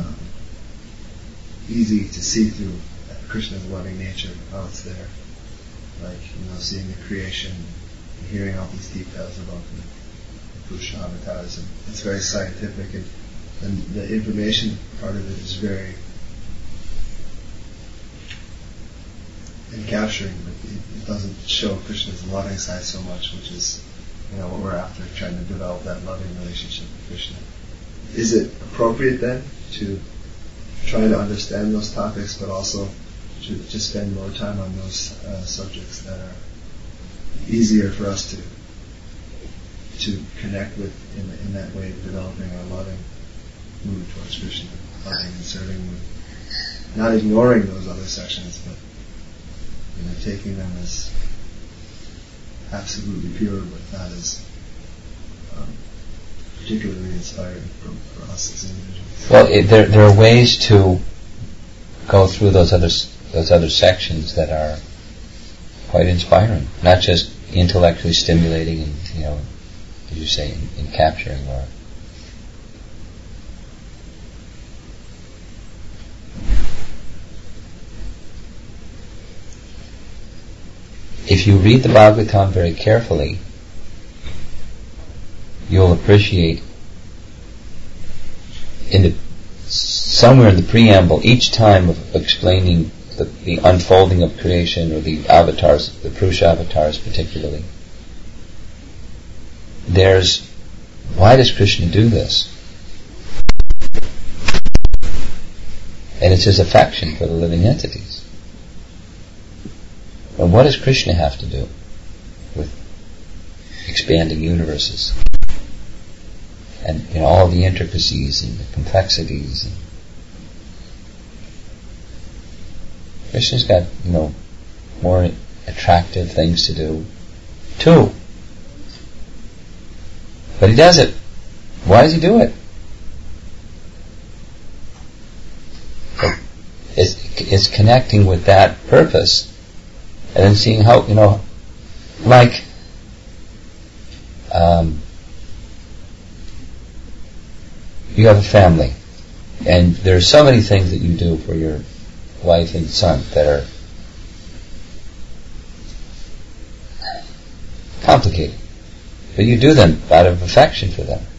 Speaker 2: easy to see through Krishna's loving nature, how it's there. Like, seeing the creation, hearing all these details about the Purusha avatars, and it's very scientific, and the information part of it is very encapturing, but it doesn't show Krishna's loving side so much, which is what we're after, trying to develop that loving relationship with Krishna. Is it appropriate then to try to understand those topics, but also to spend more time on those subjects that are easier for us to connect with in that way, developing our loving mood towards Krishna, loving and serving mood, not ignoring those other sections, but taking them as absolutely pure, but not as particularly inspiring for us as individuals.
Speaker 1: Well, there are ways to go through those other sections that are quite inspiring, not just intellectually stimulating and as you say, in capturing or. If you read the Bhagavatam very carefully, you'll appreciate somewhere in the preamble, each time of explaining the unfolding of creation, or the avatars, the Purusha avatars particularly, why does Krishna do this? And it's his affection for the living entities. And what does Krishna have to do with expanding universes? And all the intricacies and the complexities. Krishna's got, more attractive things to do, too. But he does it. Why does he do it? It's connecting with that purpose, and then seeing how, like, you have a family, and there are so many things that you do for your wife and son that are complicated, but you do them out of affection for them.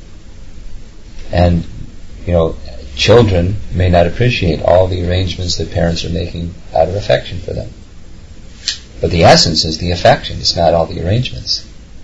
Speaker 1: And children may not appreciate all the arrangements that parents are making out of affection for them, but the essence is the affection. It's not all the arrangements.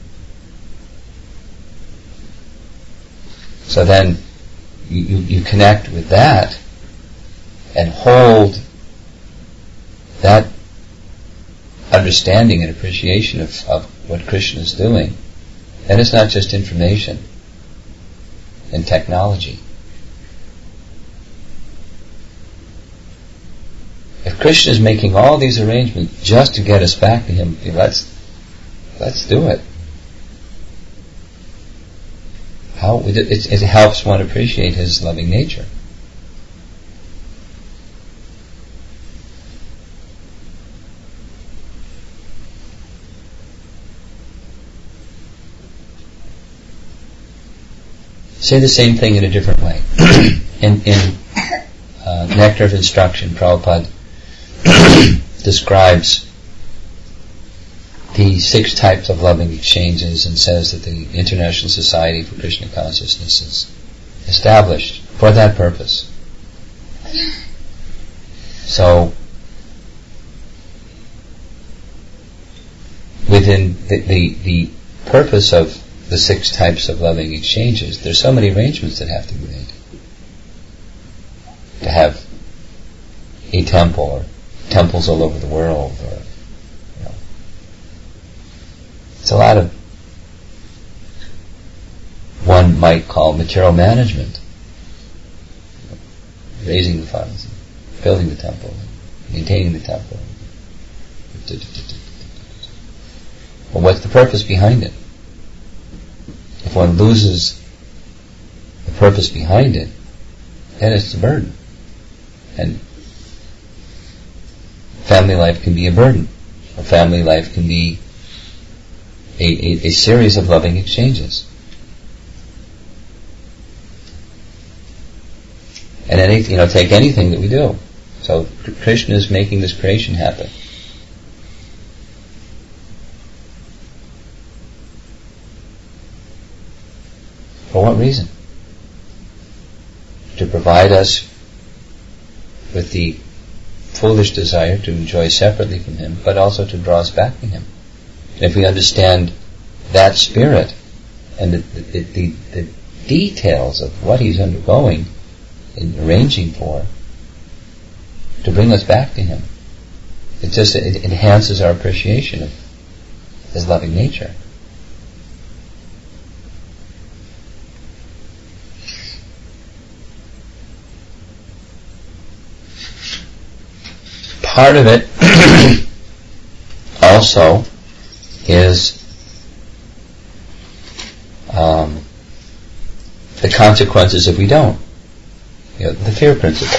Speaker 1: So then you connect with that and hold that understanding and appreciation of what Krishna is doing. And it's not just information and technology. If Krishna is making all these arrangements just to get us back to him, let's do it. It helps one appreciate his loving nature. Say the same thing in a different way. in Nectar of Instruction, Prabhupada describes the 6 types of loving exchanges and says that the International Society for Krishna Consciousness is established for that purpose. So, within the purpose of the 6 types of loving exchanges, there's so many arrangements that have to be made. To have a temple, or temples all over the world, or it's a lot of, one might call, material management. Raising the funds, building the temple, maintaining the temple. Well, what's the purpose behind it? If one loses the purpose behind it, then it's a burden. And family life can be a burden. A family life can be a series of loving exchanges. And take anything that we do. So Krishna is making this creation happen. For what reason? To provide us with the foolish desire to enjoy separately from Him, but also to draw us back to Him. And if we understand that spirit and the details of what He's undergoing and arranging for, to bring us back to Him, it enhances our appreciation of His loving nature. Part of it also is the consequences if we don't. The fear principle.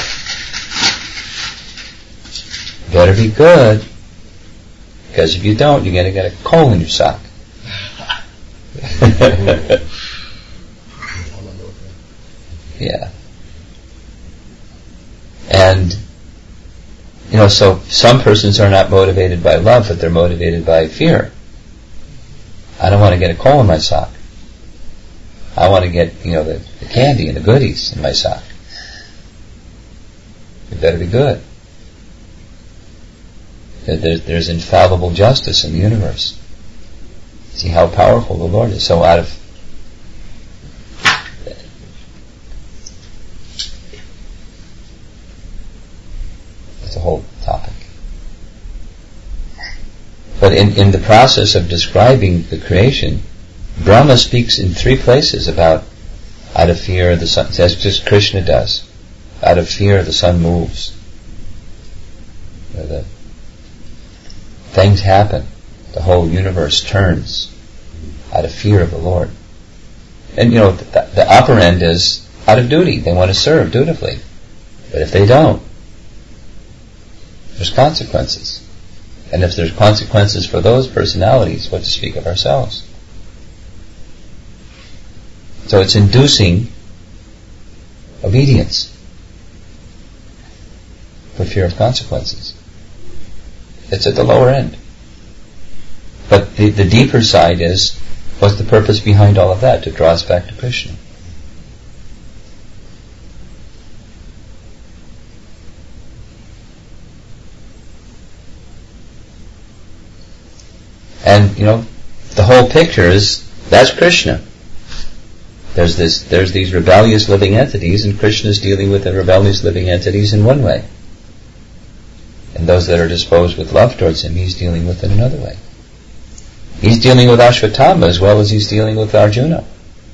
Speaker 1: You better be good, because if you don't, you're going to get a coal in your sock. Yeah. And so some persons are not motivated by love, but they're motivated by fear. I don't want to get a coal in my sock. I want to get, the candy and the goodies in my sock. You better be good. There's infallible justice in the universe. See how powerful the Lord is. So that's a whole topic. But in the process of describing the creation, Brahma speaks in 3 places about out of fear the sun, as just Krishna does. Out of fear the sun moves. The things happen. The whole universe turns out of fear of the Lord. And the upper end is out of duty. They want to serve dutifully. But if they don't, there's consequences. And if there's consequences for those personalities, what to speak of ourselves? So it's inducing obedience for fear of consequences. It's at the lower end. But the deeper side is, what's the purpose behind all of that? To draw us back to Krishna. And, the whole picture is, that's Krishna. There's these rebellious living entities, and Krishna is dealing with the rebellious living entities in one way. And those that are disposed with love towards Him, He's dealing with in another way. He's dealing with Ashwatthama as well as He's dealing with Arjuna.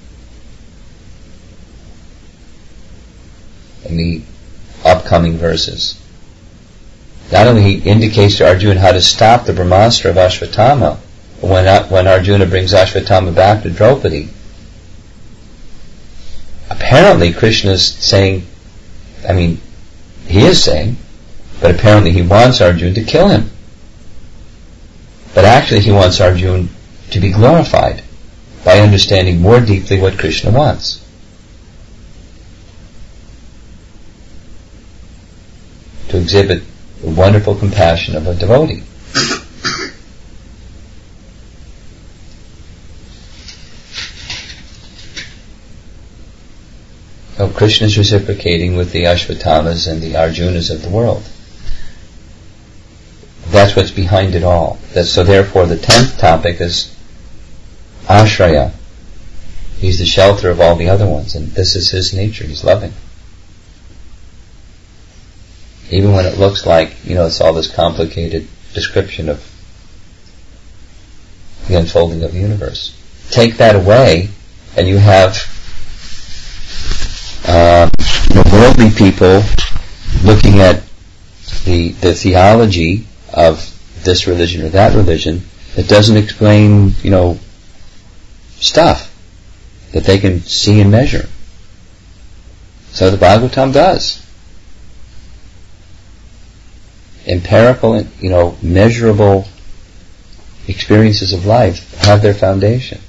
Speaker 1: In the upcoming verses. Not only He indicates to Arjuna how to stop the Brahmastra of Ashwatthama, but when Arjuna brings Ashwatthama back to Draupadi, apparently Krishna is saying, he is saying, but apparently he wants Arjuna to kill him. But actually he wants Arjuna to be glorified by understanding more deeply what Krishna wants. To exhibit the wonderful compassion of a devotee. So Krishna is reciprocating with the Ashwatthama's and the Arjunas of the world. That's what's behind it all. So therefore the 10th topic is Ashraya. He's the shelter of all the other ones, and this is His nature. He's loving. Even when it looks like, it's all this complicated description of the unfolding of the universe. Take that away, and you have worldly people looking at the theology of this religion or that religion that doesn't explain, stuff that they can see and measure. So the Bhagavatam does. empirical, measurable experiences of life have their foundation.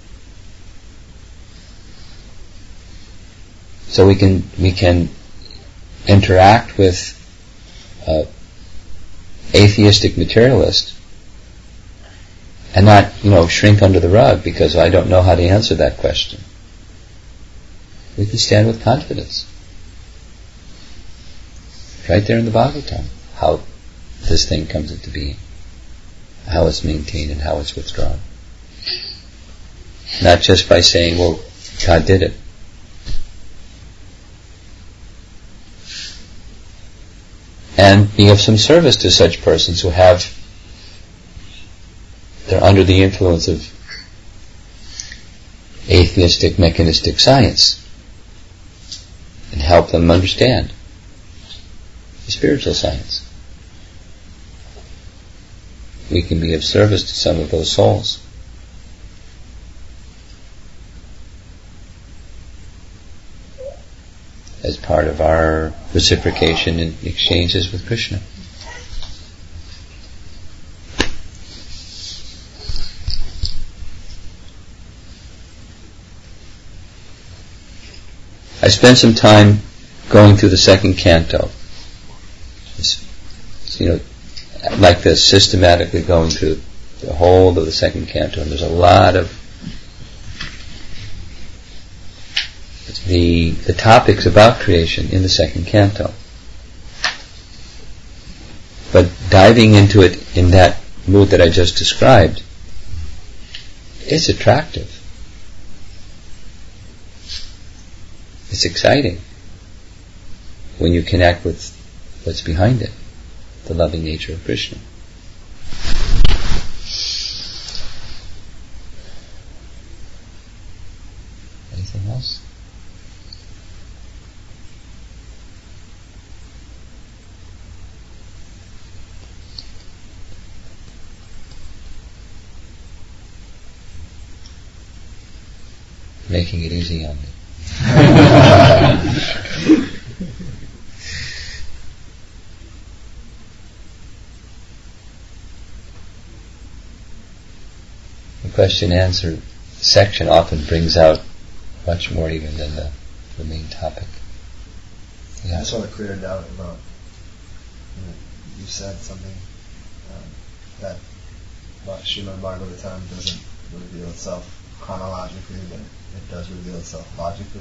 Speaker 1: So we can interact with atheistic materialist and not, shrink under the rug because I don't know how to answer that question. We can stand with confidence. Right there in the Bhagavatam, how this thing comes into being, how it's maintained and how it's withdrawn. Not just by saying, well, God did it. And be of some service to such persons who they're under the influence of atheistic, mechanistic science, and help them understand the spiritual science. We can be of service to some of those souls. As part of our reciprocation and exchanges with Krishna. I spent some time going through the second canto. Like this, systematically going through the whole of the second canto, and there's a lot of the topics about creation in the second canto. But diving into it in that mood that I just described, it's attractive. It's exciting when you connect with what's behind it, the loving nature of Krishna. Anything else? Making it easy on me. The question answer section often brings out much more even than the main topic.
Speaker 2: Yeah. I just want to clear a doubt about, you said something that about Srimad Bhagavatam doesn't reveal itself chronologically, but it does reveal itself logically.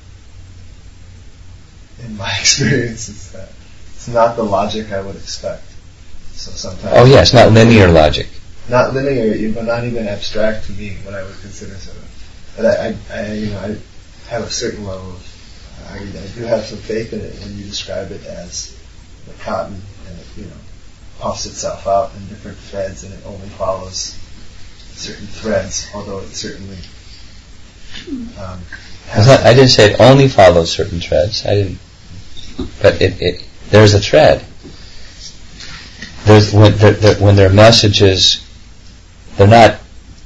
Speaker 2: In my experience, it's not the logic I would expect. So sometimes.
Speaker 1: Oh yes, not linear logic.
Speaker 2: Not linear, but not even abstract to me, what I would consider sort of. But I have a certain level of. I do have some faith in it when you describe it as the cotton, and it puffs itself out in different threads, and it only follows certain threads, although it certainly.
Speaker 1: I didn't say it only follows certain threads. I didn't. But there's a thread. When there are messages, they're not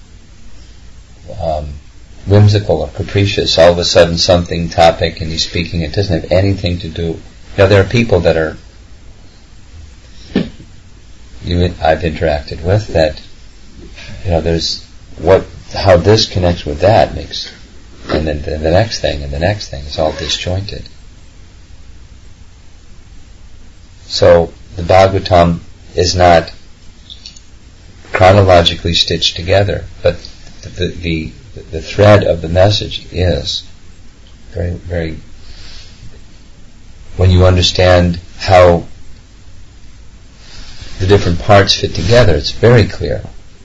Speaker 1: whimsical or capricious. All of a sudden, something topic, and he's speaking. It doesn't have anything to do. There are people that I've interacted with that. There's how this connects with that makes. And then the next thing, and the next thing is all disjointed. So the Bhagavatam is not chronologically stitched together, but the thread of the message is very, very. When you understand how the different parts fit together, it's very clear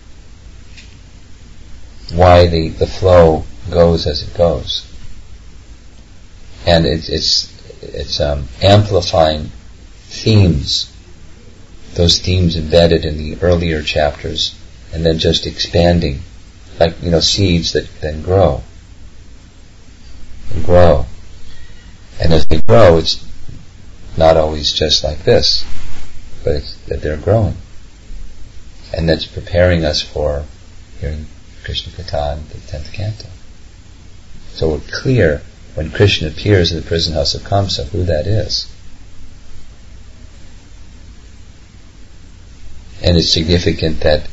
Speaker 1: why the flow goes as it goes, and it's amplifying themes, those themes embedded in the earlier chapters, and then just expanding, like seeds that then grow and grow, and as they grow, it's not always just like this, but it's that they're growing, and that's preparing us for hearing Krishna Katha in the 10th canto. So we're clear when Krishna appears in the prison house of Kamsa who that is. And it's significant that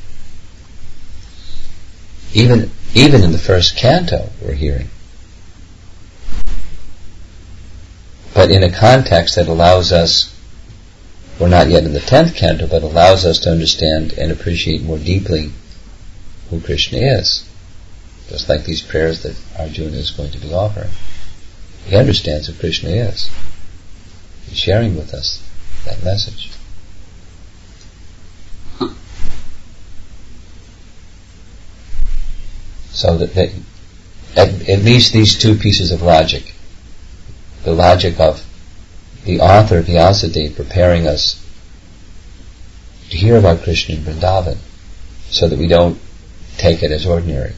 Speaker 1: even in the first canto we're hearing, but in a context that allows us, we're not yet in the 10th canto, but allows us to understand and appreciate more deeply who Krishna is. Just like these prayers that Arjuna is going to be offering. He understands who Krishna is. He's sharing with us that message. So that at least these two pieces of logic, the logic of the author, Vyasadeva, preparing us to hear about Krishna in Vrindavan, so that we don't take it as ordinary,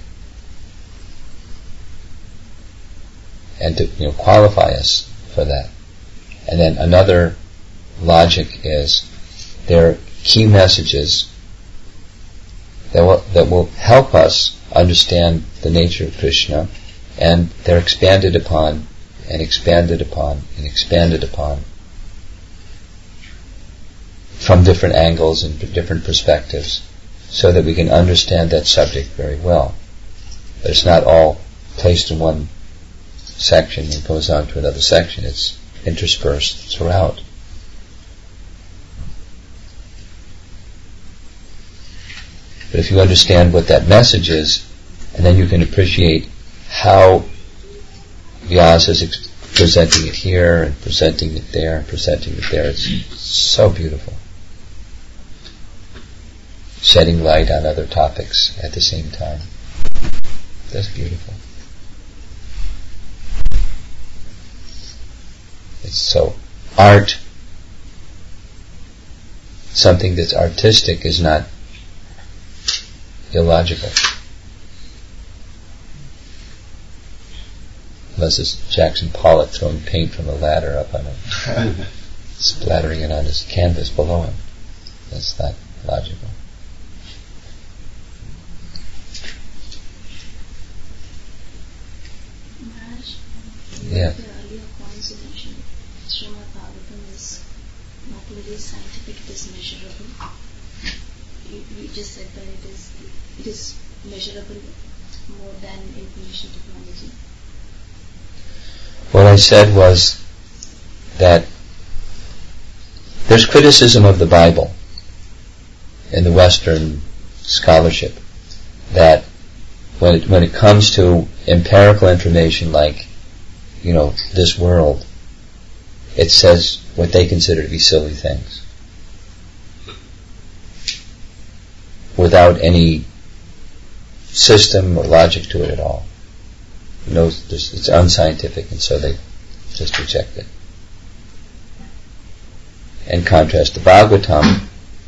Speaker 1: and to qualify us for that. And then another logic is there are key messages that will help us understand the nature of Krishna, and they're expanded upon and expanded upon and expanded upon from different angles and different perspectives, so that we can understand that subject very well. But it's not all placed in one section and goes on to another section. It's interspersed throughout. But if you understand what that message is, and then you can appreciate how Vyasa is presenting it here and presenting it there and presenting it there, it's so beautiful. Shedding light on other topics at the same time. That's beautiful. It's so art, something that's artistic, is not illogical. Unless it's Jackson Pollock throwing paint from a ladder up on him, splattering it on his canvas below him. That's not logical.
Speaker 3: Maharaj,
Speaker 1: Yeah.
Speaker 3: the earlier points you mentioned, Srimad Bhagavatam is not very scientific, it is measurable. You just said that it is measurable more than information technology.
Speaker 1: What I said was that there's criticism of the Bible in the Western scholarship, that when it comes to empirical information like, this world, it says what they consider to be silly things, without any system or logic to it at all. It's unscientific, and so they just reject it. In contrast, the Bhagavatam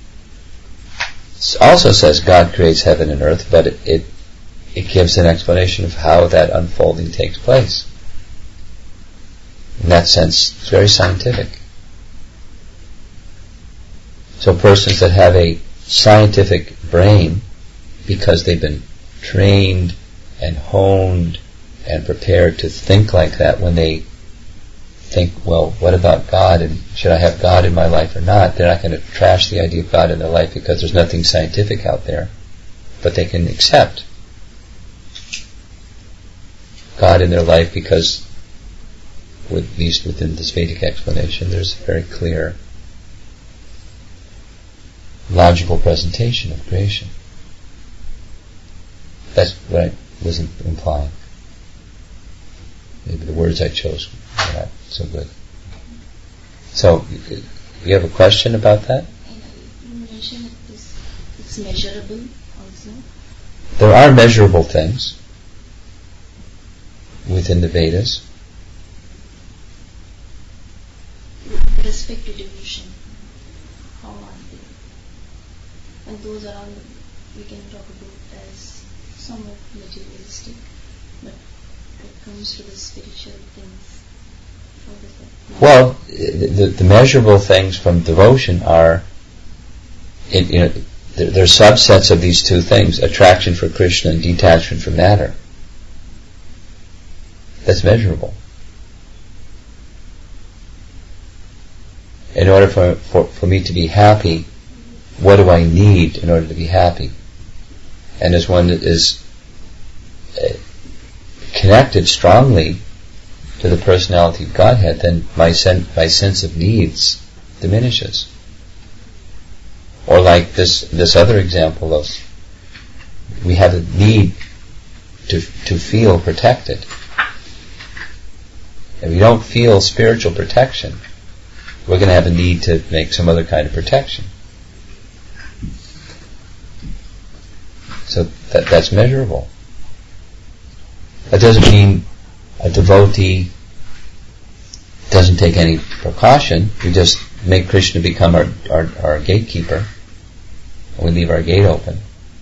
Speaker 1: also says God creates heaven and earth, but it gives an explanation of how that unfolding takes place. In that sense, it's very scientific. So persons that have a scientific brain, because they've been trained and honed and prepared to think like that, when they think, well, what about God, and should I have God in my life or not, they're not going to trash the idea of God in their life because there's nothing scientific out there, but they can accept God in their life because, at least within this Vedic explanation, there's a very clear logical presentation of creation. That's what I was implying. Maybe the words I chose were not so good. So, you have a question about that?
Speaker 3: You mentioned it's measurable also.
Speaker 1: There are measurable things within the Vedas.
Speaker 3: With respect to devotion, how are they? And those around, we can talk about as somewhat materialistic, but when it comes to the spiritual things, how does that?
Speaker 1: Well, the measurable things from devotion are, they're subsets of these two things: attraction for Krishna and detachment from matter. That's measurable. In order for me to be happy, what do I need in order to be happy? And as one is connected strongly to the personality of Godhead, then my sense of needs diminishes. Or like this other example of, we have a need to feel protected. If we don't feel spiritual protection, we're going to have a need to make some other kind of protection. So that's measurable. That doesn't mean a devotee doesn't take any precaution. We just make Krishna become our gatekeeper, and we leave our gate open.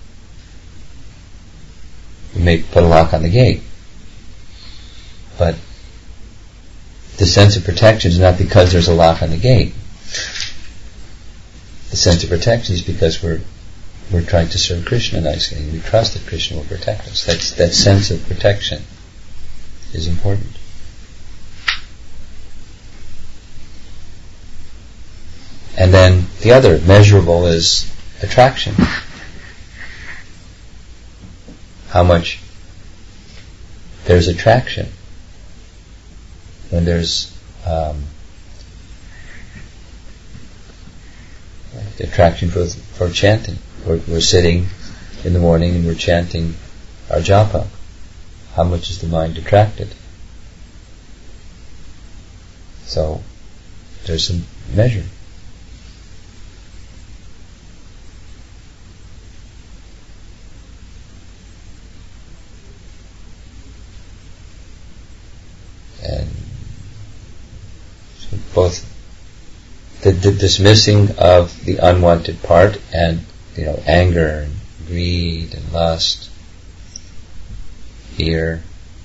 Speaker 1: We may put a lock on the gate, but the sense of protection is not because there's a lock on the gate. The sense of protection is because we're trying to serve Krishna nicely, and we trust that Krishna will protect us. That sense of protection is important. And then the other measurable is attraction. How much there's attraction when there's attraction for chanting. We're sitting in the morning and we're chanting our japa. How much is the mind attracted? So there's some measure. And so both the dismissing of the unwanted part and, anger and greed and lust, fear,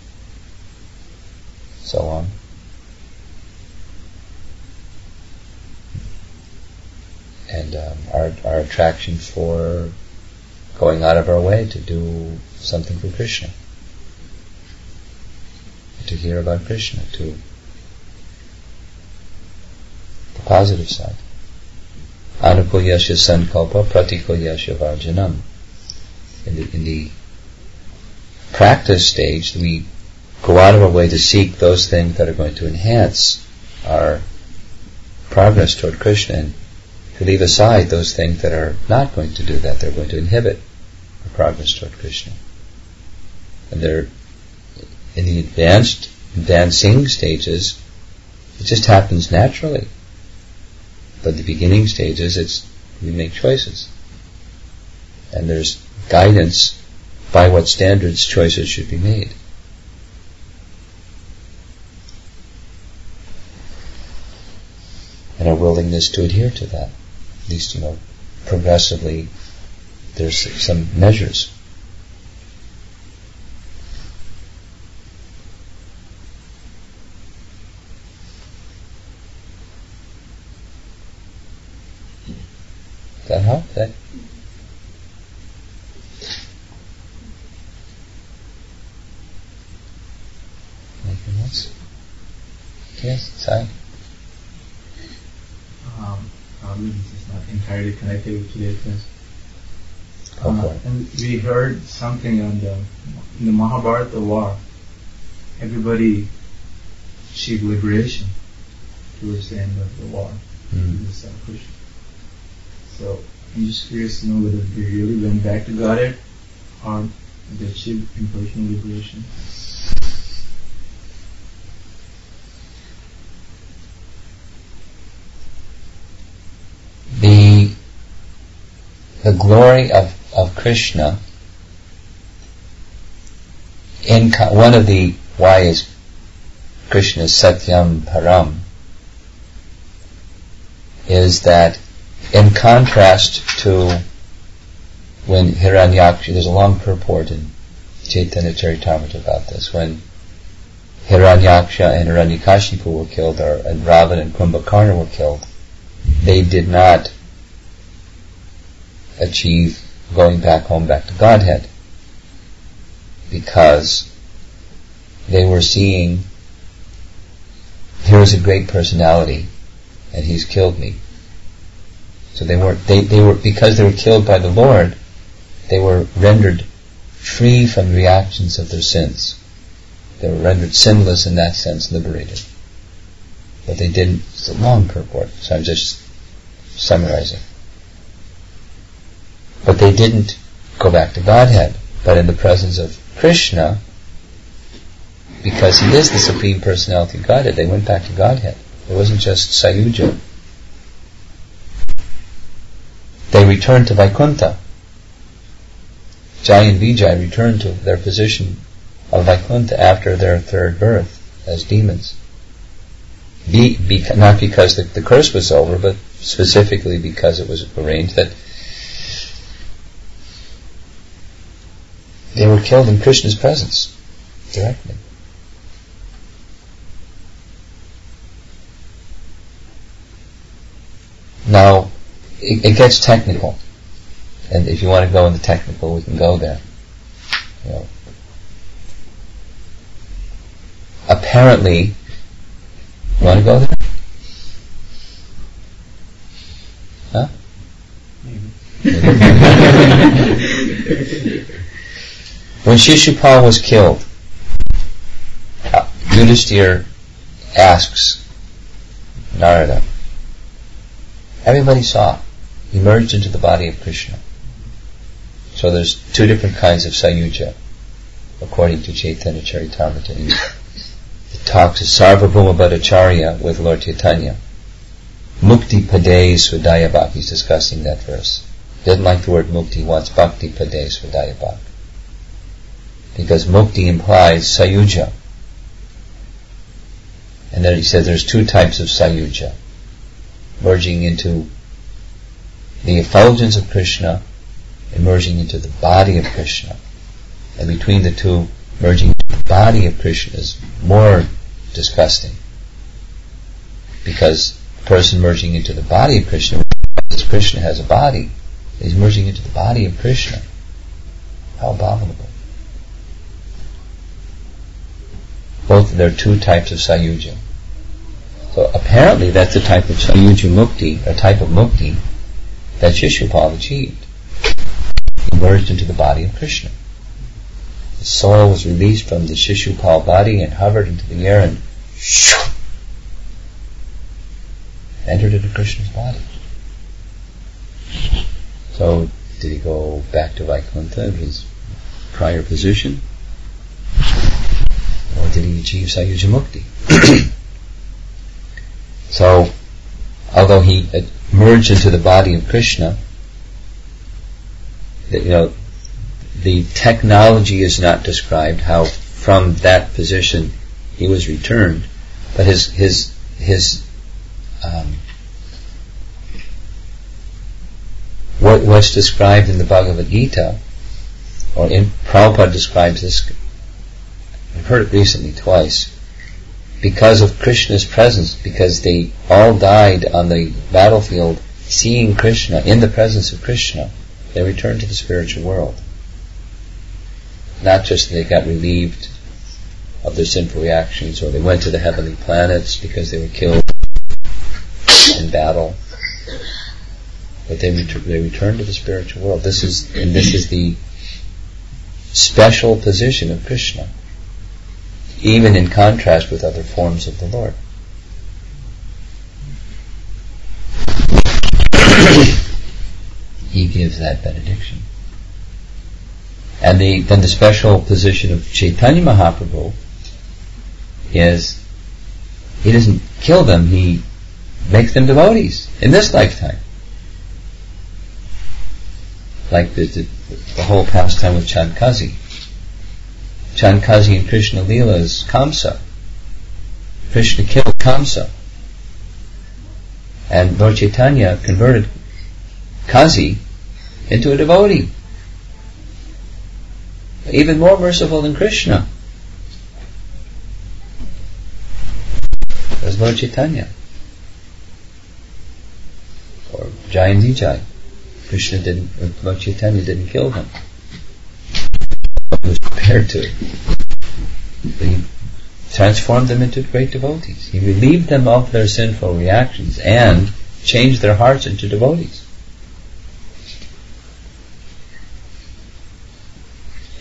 Speaker 1: so on. And our attraction for going out of our way to do something for Krishna, to hear about Krishna, to the positive side. Anukulyasya sankalpa pratikulyasya varjanam. In the practice stage, we go out of our way to seek those things that are going to enhance our progress toward Krishna, and to leave aside those things that are not going to do that. They're going to inhibit our progress toward Krishna. And they're in the advancing stages, it just happens naturally. But the beginning stages, we make choices. And there's guidance by what standards choices should be made. And our willingness to adhere to that. At least, progressively, there's some measures. Does that help? Anything else? Yes, Sai?
Speaker 4: This is not entirely connected with today's class.
Speaker 1: Go for it.
Speaker 4: And we heard something on in the Mahabharata war. Everybody achieved liberation towards the end of the war. Krishna. So I'm just curious to know whether they really went back to Godhead or they achieved impersonal liberation.
Speaker 1: The glory of Krishna, one of the why is Krishna Satyam Param, is that in contrast to when Hiranyaksha, there's a long purport in Chaitanya Charitamrita about this, when Hiranyaksha and Hiranyakashipu were killed, and Ravana and Kumbhakarna were killed, they did not achieve going back to Godhead, because they were seeing, here is a great personality and he's killed me, So they were because they were killed by the Lord, they were rendered free from the reactions of their sins. They were rendered sinless in that sense, liberated. But they didn't. It's a long purport, so I'm just summarizing. But they didn't go back to Godhead. But in the presence of Krishna, because he is the Supreme Personality of Godhead, they went back to Godhead. It wasn't just Sayuja. They returned to Vaikuntha. Jai and Vijay returned to their position of Vaikuntha after their third birth as demons. Not because the curse was over, but specifically because it was arranged that they were killed in Krishna's presence directly. Now, it gets technical, and if you want to go into technical, we can go there. You know, apparently, you want to go there? Huh? When Shishupal was killed, Yudhishthira asks Narada, everybody saw, he merged into the body of Krishna. So there's two different kinds of Sayuja, according to Chaitanya Charitamrita. It talks of Sarvabhauma Bhattacharya with Lord Chaitanya. Mukti Pade Swadhyabhak, he's discussing that verse. He didn't like the word mukti, he wants Bhakti Pade Swadhyabhak. Because mukti implies Sayuja. And then he says there's two types of Sayuja. Merging into the effulgence of Krishna and merging into the body of Krishna. And between the two, merging into the body of Krishna is more disgusting. Because the person merging into the body of Krishna, because Krishna has a body, he's merging into the body of Krishna. How abominable. There are two types of Sayuja. So apparently that's the type of Sayuja Mukti, a type of Mukti, that Shishupal achieved. He merged into the body of Krishna. The soul was released from the Shishupal body and hovered into the air and entered into Krishna's body. So did he go back to Vaikuntha, his prior position? Or did he achieve Sayuja Mukti? So, although he merged into the body of Krishna, the technology is not described how from that position he was returned, but his what's described in the Bhagavad Gita, or in Prabhupada describes this. I've heard it recently twice. Because of Krishna's presence, because they all died on the battlefield seeing Krishna, in the presence of Krishna, they returned to the spiritual world. Not just they got relieved of their sinful reactions, or they went to the heavenly planets because they were killed in battle, but they returned to the spiritual world. This is the special position of Krishna, even in contrast with other forms of the Lord. He gives that benediction. And then the special position of Chaitanya Mahaprabhu is, he doesn't kill them, he makes them devotees in this lifetime. Like the whole pastime with Chandkazi. Chandkazi in Krishna Leela is Kamsa. Krishna killed Kamsa. And Lord Chaitanya converted Kazi into a devotee. Even more merciful than Krishna. There's Lord Chaitanya. Or Jai and Vijay. Lord Chaitanya didn't kill them. He was prepared to. But he transformed them into great devotees. He relieved them of their sinful reactions and changed their hearts into devotees.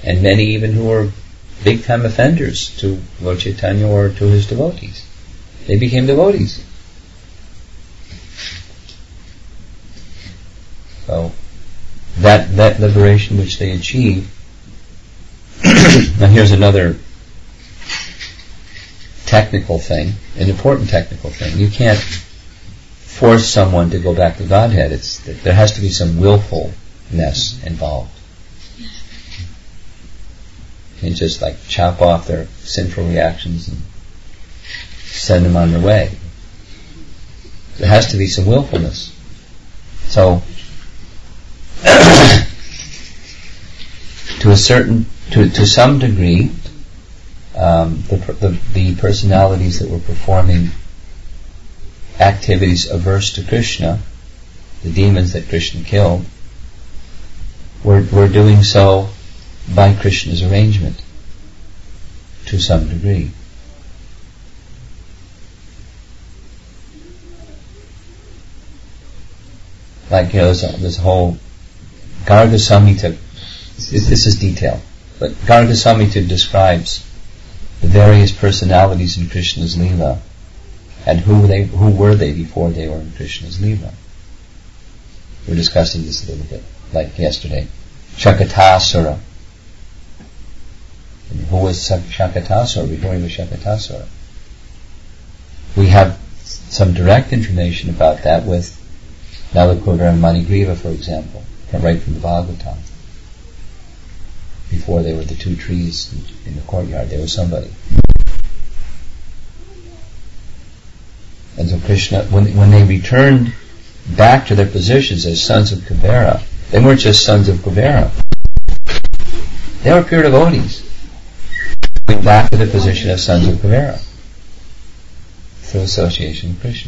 Speaker 1: and many even who were big-time offenders to Lord Chaitanya or to his devotees. They became devotees. So, that liberation which they achieved. Now here's another technical thing, an important technical thing. You can't force someone to go back to Godhead. There has to be some willfulness involved. You can't just chop off their sinful reactions and send them on their way. There has to be some willfulness. So, to some degree, the personalities that were performing activities averse to Krishna, the demons that Krishna killed, were doing so by Krishna's arrangement, to some degree. There's a whole Garga Samhita. This is detail, but Garga Samhita describes the various personalities in Krishna's Leela and who were they before they were in Krishna's Leela. We were discussing this a little bit, like yesterday. Shakatasura. Who was Shakatasura before he was Shakatasura? We have some direct information about that with Nalakuda and Manigriva, for example, right from the Bhagavatam. Before they were the two trees in the courtyard, there was somebody. And so Krishna, when they returned back to their positions as sons of Kubera, they weren't just sons of Kubera. They were pure devotees. Going back to the position of sons of Kubera through association with Krishna.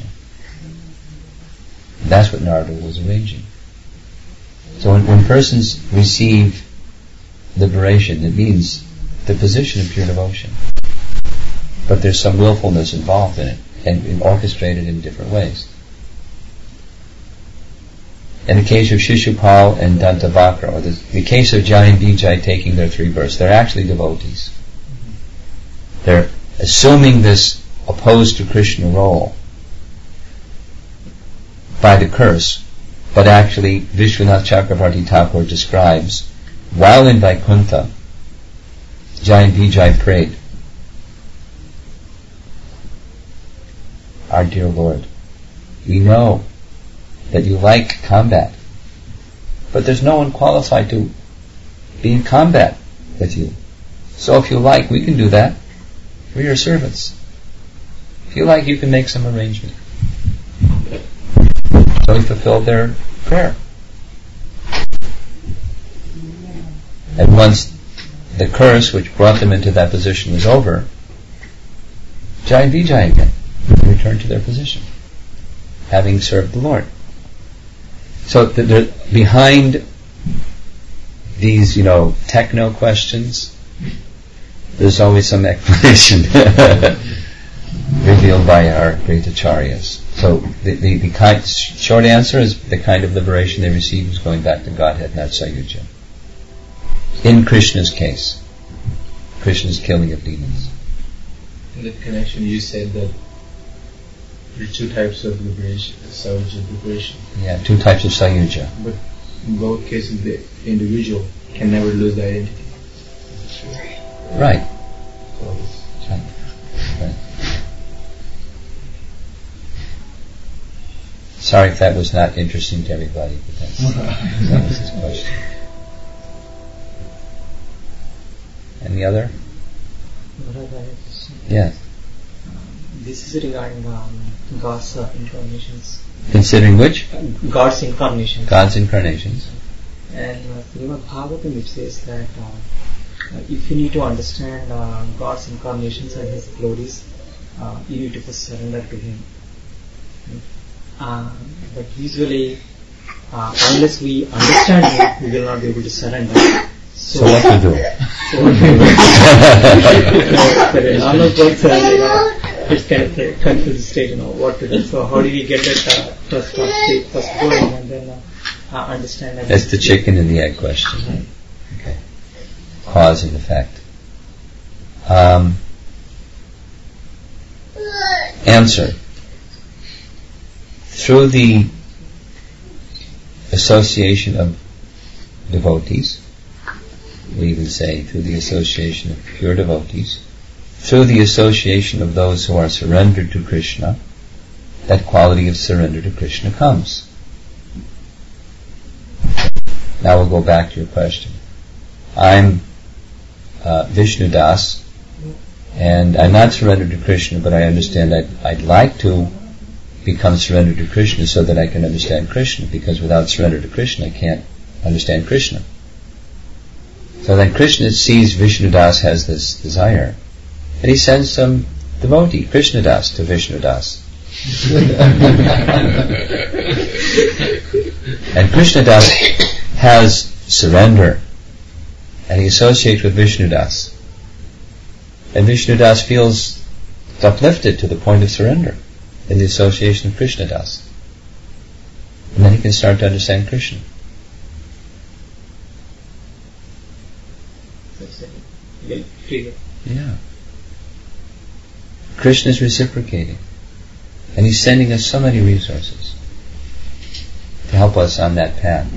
Speaker 1: And that's what Narada was arranging. So when persons receive liberation, it means the position of pure devotion. But there's some willfulness involved in it, and orchestrated in different ways. In the case of Shishupal and Dantavakra, or the case of Jai and Vijay taking their 3 births, they're actually devotees. They're assuming this opposed to Krishna role by the curse, but actually Vishwanath Chakravarti Thakur describes, while in Vaikuntha, Jai and Vijay prayed, "Our dear Lord, we know that you like combat, but there's no one qualified to be in combat with you. So if you like, we can do that. We're your servants. If you like, you can make some arrangement." So he fulfilled their prayer. And once the curse which brought them into that position was over, Jai and Vijay again returned to their position, having served the Lord. So behind these, techno questions, there's always some explanation revealed by our great acharyas. So the short answer is the kind of liberation they received was going back to Godhead, not Sayuja. In Krishna's case, Krishna's killing of demons.
Speaker 4: In that connection, you said that there are 2 types of liberation, Sayuja liberation.
Speaker 1: Yeah, 2 types of Sayuja.
Speaker 4: But in both cases, the individual can never lose the identity.
Speaker 1: Right.
Speaker 4: So
Speaker 1: Right. Sorry if that was not interesting to everybody, but that was his question. Any other? Yes.
Speaker 5: This is regarding God's incarnations.
Speaker 1: Considering which?
Speaker 5: God's incarnations.
Speaker 1: God's incarnations.
Speaker 5: And Srimad Bhagavatam, it says that if you need to understand God's incarnations and His glories, you need to first surrender to Him. But usually, unless we understand Him, we will not be able to surrender.
Speaker 1: So what to do?
Speaker 5: None of us, it's kind of a confused state, what to do. So how do we get that first going and then understand that?
Speaker 1: That's the chicken and the egg question. Okay. cause and effect. Answer. Through the association of devotees, we even say through the association of pure devotees, through the association of those who are surrendered to Krishna, that quality of surrender to Krishna comes. Now we'll go back to your question. I'm Vishnu Das, and I'm not surrendered to Krishna, but I understand I'd like to become surrendered to Krishna so that I can understand Krishna, because without surrender to Krishna I can't understand Krishna. So then Krishna sees Vishnu Das has this desire, and he sends some devotee, Krishna Das, to Vishnu Das. And Krishna Das has surrender, and he associates with Vishnu Das. And Vishnu Das feels uplifted to the point of surrender in the association of Krishna Das. And then he can start to understand Krishna. Yeah. Krishna is reciprocating. And he's sending us so many resources to help us on that path.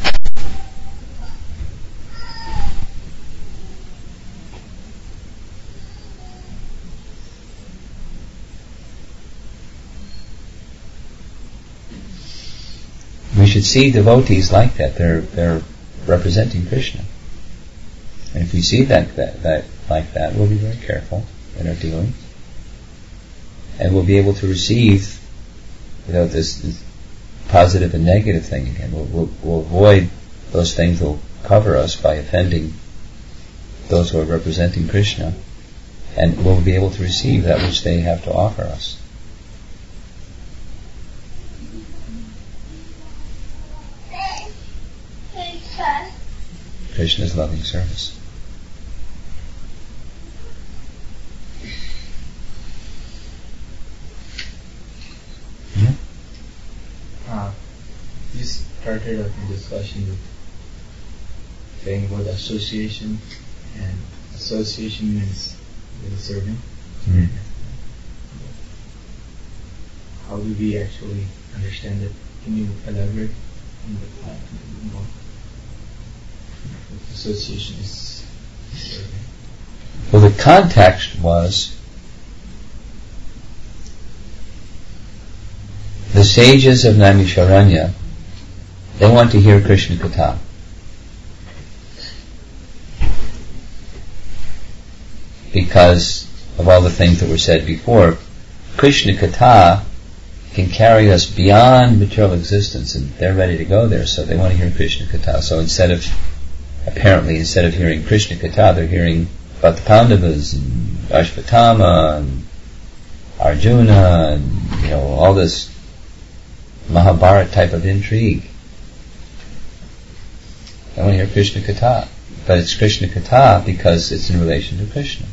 Speaker 1: We should see devotees like that. They're representing Krishna. And if we see that like that, we'll be very careful in our dealings. And we'll be able to receive, this positive and negative thing again. We'll avoid those things that will cover us by offending those who are representing Krishna, and we'll be able to receive that which they have to offer us. Krishna's loving service.
Speaker 4: You started a discussion with saying about association, and association means with a serving.
Speaker 1: Mm.
Speaker 4: How do we actually understand it? Can you elaborate on the more? Association is serving.
Speaker 1: Well, the context was the sages of Naimisharanya, they want to hear Krishna Katha. Because of all the things that were said before, Krishna Katha can carry us beyond material existence, and they're ready to go there, so they want to hear Krishna Katha. So instead of hearing Krishna Katha, they're hearing about the Pandavas and Ashvatthama and Arjuna and all this Mahabharata type of intrigue. I want to hear Krishna Katha, but it's Krishna Katha because it's in relation to Krishna.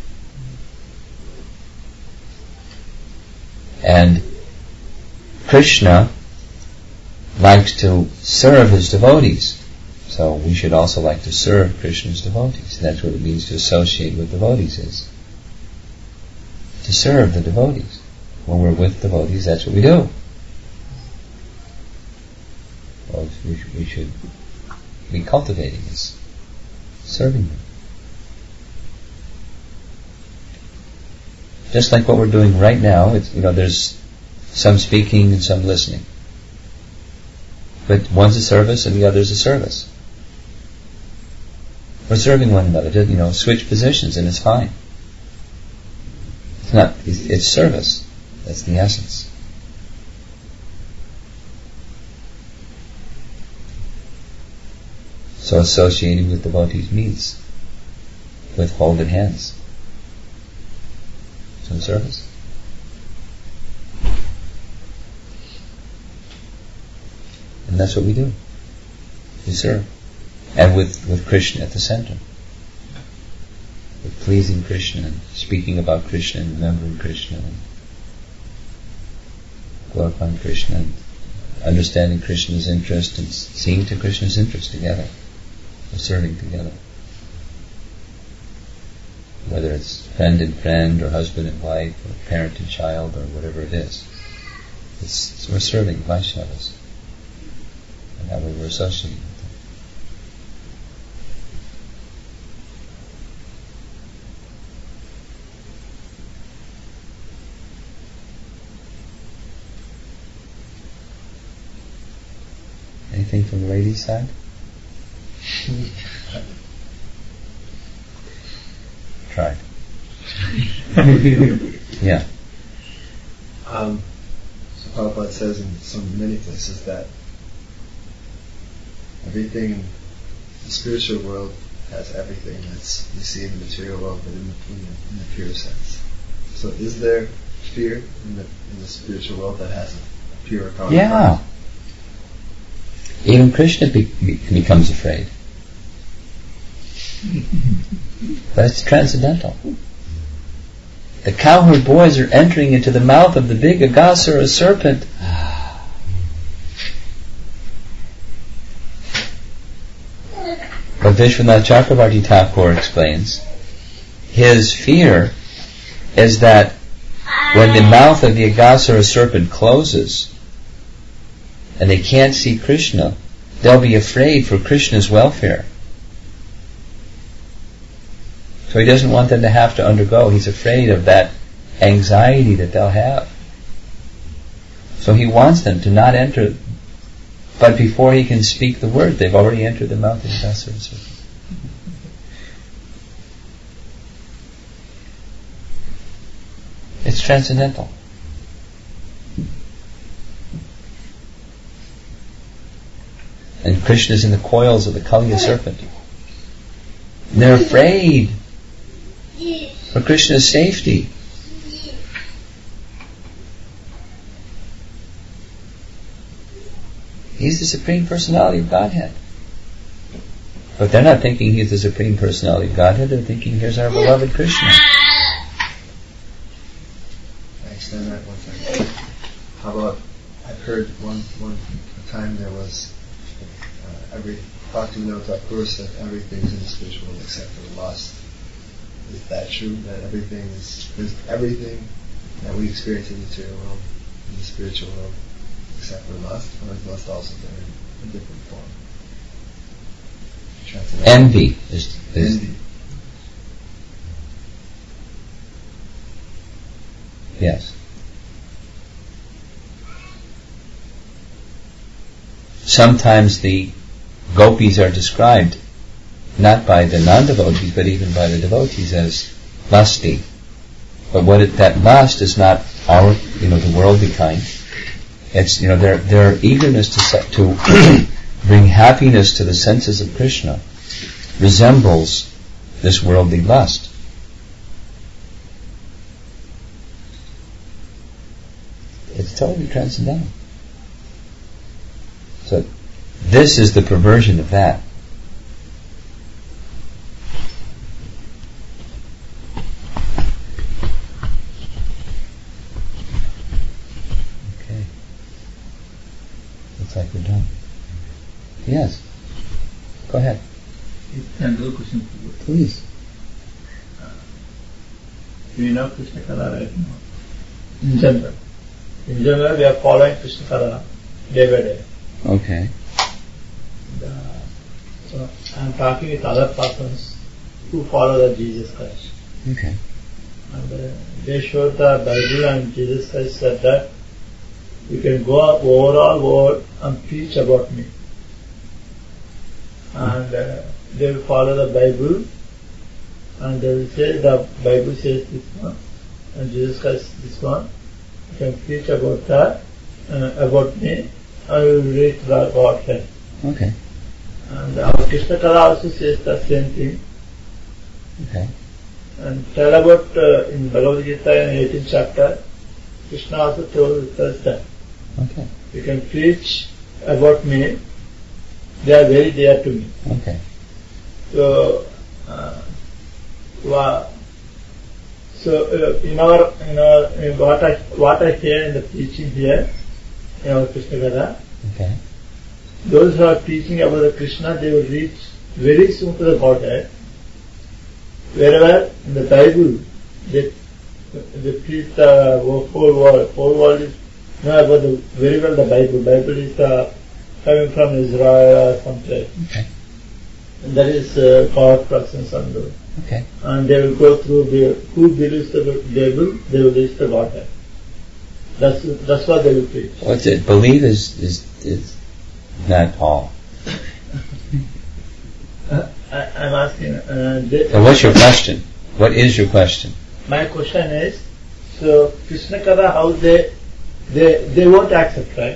Speaker 1: And Krishna likes to serve his devotees, so we should also like to serve Krishna's devotees. That's what it means to associate with devotees, is to serve the devotees. When we're with devotees, that's what we do. Well, we should be cultivating this, serving them. Just like what we're doing right now, there's some speaking and some listening. But one's a service and the other's a service. We're serving one another. Switch positions and it's fine. It's service. That's the essence. So associating with devotees means with folded hands. Some service. And that's what we do. We serve. And with Krishna at the center. With pleasing Krishna and speaking about Krishna and remembering Krishna and glorifying Krishna and understanding Krishna's interest and seeing to Krishna's interest together. We're serving together. whether it's friend and friend, or husband and wife, or parent and child, or whatever it is. We're serving Vaishnavas, and that way we're associating with them. Anything from the ladies' side? Try. Yeah.
Speaker 2: So Prabhupada says in so many places that everything in the spiritual world has everything that's you see in the material world, but in the pure sense. So is there fear in the spiritual world that has a pure counterpart?
Speaker 1: Yeah. Even Krishna becomes afraid. But it's transcendental. The cowherd boys are entering into the mouth of the big Aghasura serpent. But Vishwanath Chakravarti Thakur explains, his fear is that when the mouth of the Aghasura serpent closes and they can't see Krishna, they'll be afraid for Krishna's welfare. So he doesn't want them to have to undergo. He's afraid of that anxiety that they'll have. So he wants them to not enter, but before he can speak the word, they've already entered the mouth of the Aghasura serpent. It's transcendental. And Krishna's in the coils of the Kaliya serpent. And they're afraid for Krishna's safety. He's the Supreme Personality of Godhead. But they're not thinking he's the Supreme Personality of Godhead, they're thinking here's our beloved Krishna.
Speaker 2: I extend that one second. How about, I've heard one time there was every Bhaktivinoda Thakur said everything's in the spiritual world except for the lust. Is that true? That there's everything that we experience in the material world, in the spiritual world, except for lust? Or is lust also there in a different form?
Speaker 1: Envy is
Speaker 2: envy.
Speaker 1: Yes. Sometimes the gopis are described not by the non-devotees but even by the devotees as lusty. But that lust is not our, the worldly kind. It's, their eagerness to bring happiness to the senses of Krishna resembles this worldly lust. It's totally transcendental. So this is the perversion of that. Okay. Looks like we're done. Yes. Go ahead.
Speaker 4: Another question.
Speaker 1: Please.
Speaker 4: We know Krishna Kala right now. In general, we are following Krishna Kala day by day.
Speaker 1: Okay.
Speaker 4: So I am talking with other persons who follow the Jesus Christ.
Speaker 1: Okay.
Speaker 4: And they showed the Bible, and Jesus Christ said that you can go overall world and preach about me. And they will follow the Bible, and they will say the Bible says this one, and Jesus Christ this one. You can preach about that, about me, and we will read the Godhead.
Speaker 1: Okay.
Speaker 4: And our Krishna Kala also says the same thing.
Speaker 1: Okay.
Speaker 4: And tell about in Bhagavad Gita in 18th chapter, Krishna also told us that.
Speaker 1: Okay.
Speaker 4: You can preach about me, they are very dear to me.
Speaker 1: Okay.
Speaker 4: So, what I hear in the teaching here, in our Krishna Kala,
Speaker 1: Okay.
Speaker 4: those who are teaching about the Krishna, they will reach very soon to the Godhead.
Speaker 6: wherever in the Bible they preach the whole world is know about very well the Bible. Bible is coming from Israel or someplace.
Speaker 1: Okay.
Speaker 6: And that is called Crux and Sundar.
Speaker 1: Okay.
Speaker 6: And they will go through who believes the Bible, they will reach the Godhead. That's what they will preach.
Speaker 1: What's it? Believe is not all.
Speaker 6: I'm asking.
Speaker 1: So what's your question? What is your question?
Speaker 6: My question is, so Krishna Katha, how they won't accept, right?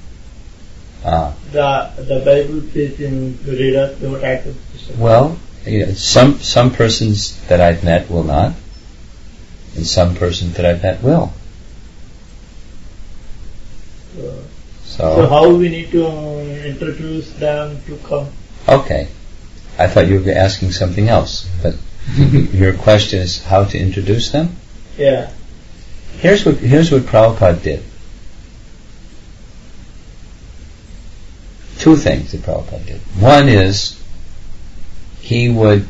Speaker 6: The Bible preaching readers, they won't accept Krishna Katha.
Speaker 1: Well, some persons that I've met will not, and some persons that I've met will.
Speaker 6: So how we need to introduce them to come?
Speaker 1: Okay. I thought you were asking something else, but your question is how to introduce them?
Speaker 6: Yeah.
Speaker 1: Here's what Prabhupada did. Two things that Prabhupada did. One is he would,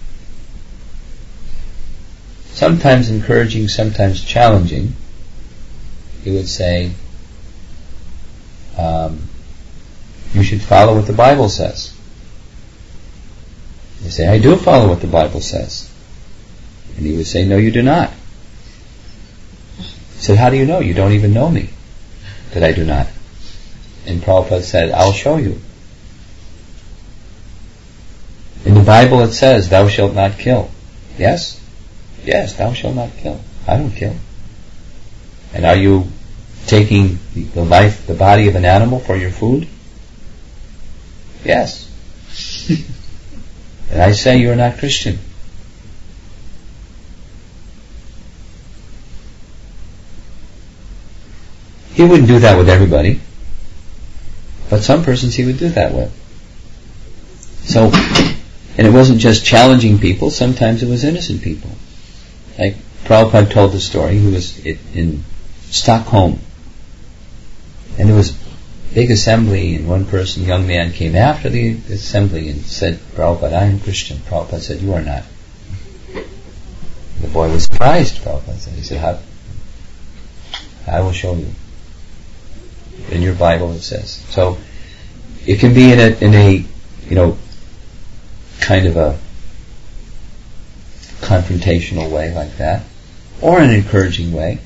Speaker 1: sometimes encouraging, sometimes challenging, he would say, you should follow what the Bible says. You say, I do follow what the Bible says. And he would say, no, you do not. He said, how do you know? You don't even know me. That I do not. And Prabhupada said, I'll show you. In the Bible it says, thou shalt not kill. Yes? Yes, thou shalt not kill. I don't kill. And are you taking the body of an animal for your food? Yes. And I say you are not Christian. He wouldn't do that with everybody, but some persons he would do that with. So, and it wasn't just challenging people, sometimes it was innocent people. Like Prabhupada told the story, he was in Stockholm, and there was a big assembly, and one person, young man, came after the assembly and said, Prabhupada, I am Christian. Prabhupada said, you are not. The boy was surprised, Prabhupada said. He said, how? I will show you. In your Bible it says. So, it can be in a kind of a confrontational way like that, or an encouraging way.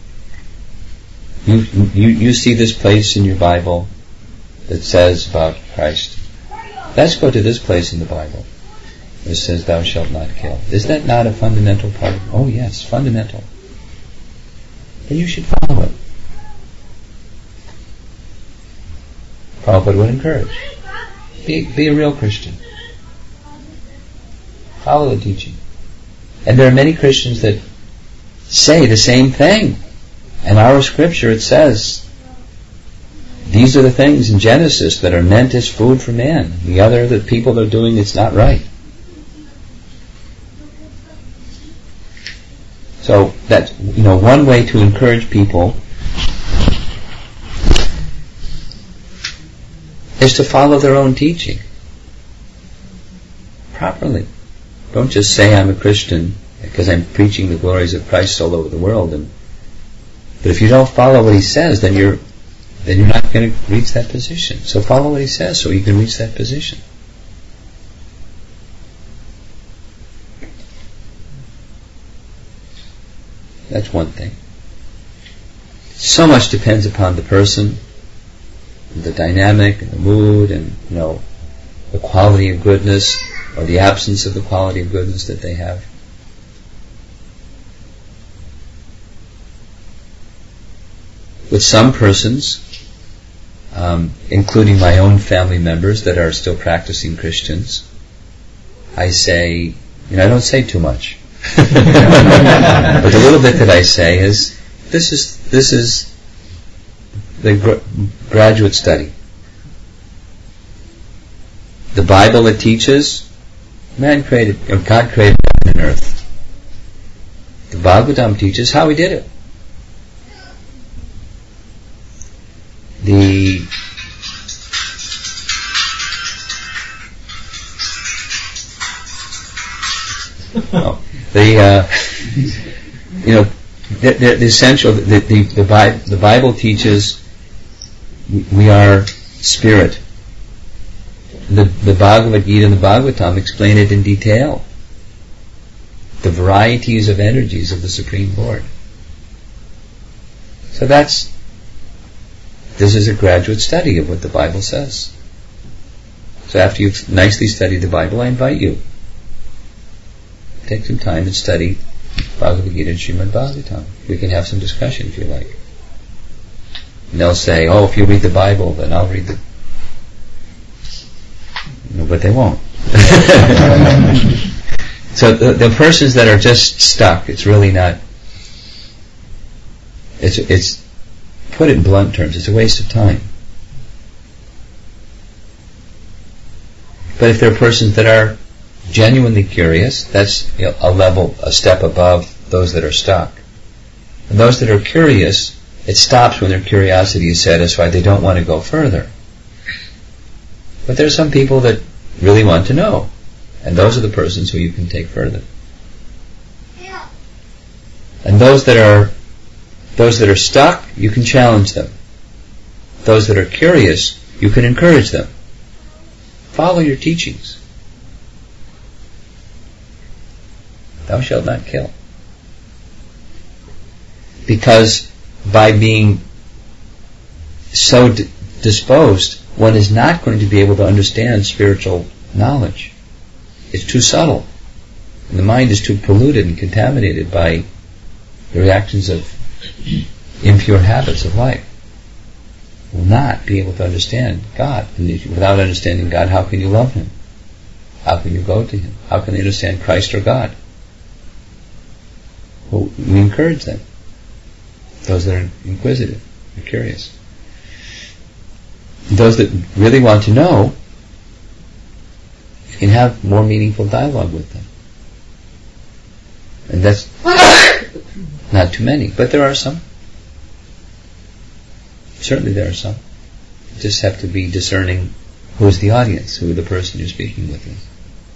Speaker 1: You see this place in your Bible that says about Christ. Let's go to this place in the Bible. It says, thou shalt not kill. Is that not a fundamental part? Oh yes, fundamental. Then you should follow it. Prabhupada would encourage. Be a real Christian. Follow the teaching. And there are many Christians that say the same thing. In our scripture it says, these are the things in Genesis that are meant as food for man. The other that people are doing, it's not right. So that's one way to encourage people is to follow their own teaching properly. Don't just say I'm a Christian because I'm preaching the glories of Christ all over the world. But if you don't follow what he says, then you're not going to reach that position. So follow what he says so you can reach that position. That's one thing. So much depends upon the person, the dynamic, and the mood, and the quality of goodness or the absence of the quality of goodness that they have. With some persons, including my own family members that are still practicing Christians, I say, I don't say too much. But the little bit that I say is, this is the graduate study. The Bible, it teaches God created heaven and earth. The Bhagavatam teaches how he did it. The No. The essential. The Bible teaches we are spirit. The Bhagavad Gita and the Bhagavatam explain it in detail. The varieties of energies of the Supreme Lord. So this is a graduate study of what the Bible says. So after you've nicely studied the Bible, I invite you. Take some time and study Bhagavad Gita and Srimad Bhagavatam. We can have some discussion if you like. And they'll say, oh, if you read the Bible, then I'll read the... No, but they won't. So the persons that are just stuck, it's really not... It's put it in blunt terms, it's a waste of time. But if there are persons that are genuinely curious, that's a step above those that are stuck. And those that are curious, it stops when their curiosity is satisfied. They don't want to go further. But there are some people that really want to know, and those are the persons who you can take further. And those that are stuck, you can challenge them. Those that are curious, you can encourage them. Follow your teachings. Thou shalt not kill. Because by being so disposed, one is not going to be able to understand spiritual knowledge. It's too subtle. And the mind is too polluted and contaminated by the reactions of impure habits of life. Will not be able to understand God. And without understanding God, how can you love Him? How can you go to Him? How can they understand Christ or God? Well, we encourage them. Those that are inquisitive and curious. Those that really want to know, you can have more meaningful dialogue with them. And that's not too many, but there are some. Certainly there are some. You just have to be discerning who is the audience, who the person you're speaking with is.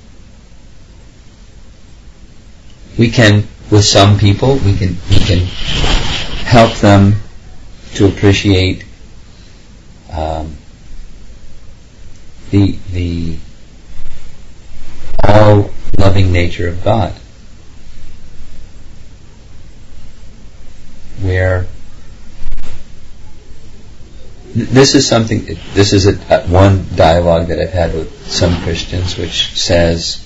Speaker 1: We can, with some people, we can help them to appreciate the all-loving nature of God, where this is one dialogue that I've had with some Christians, which says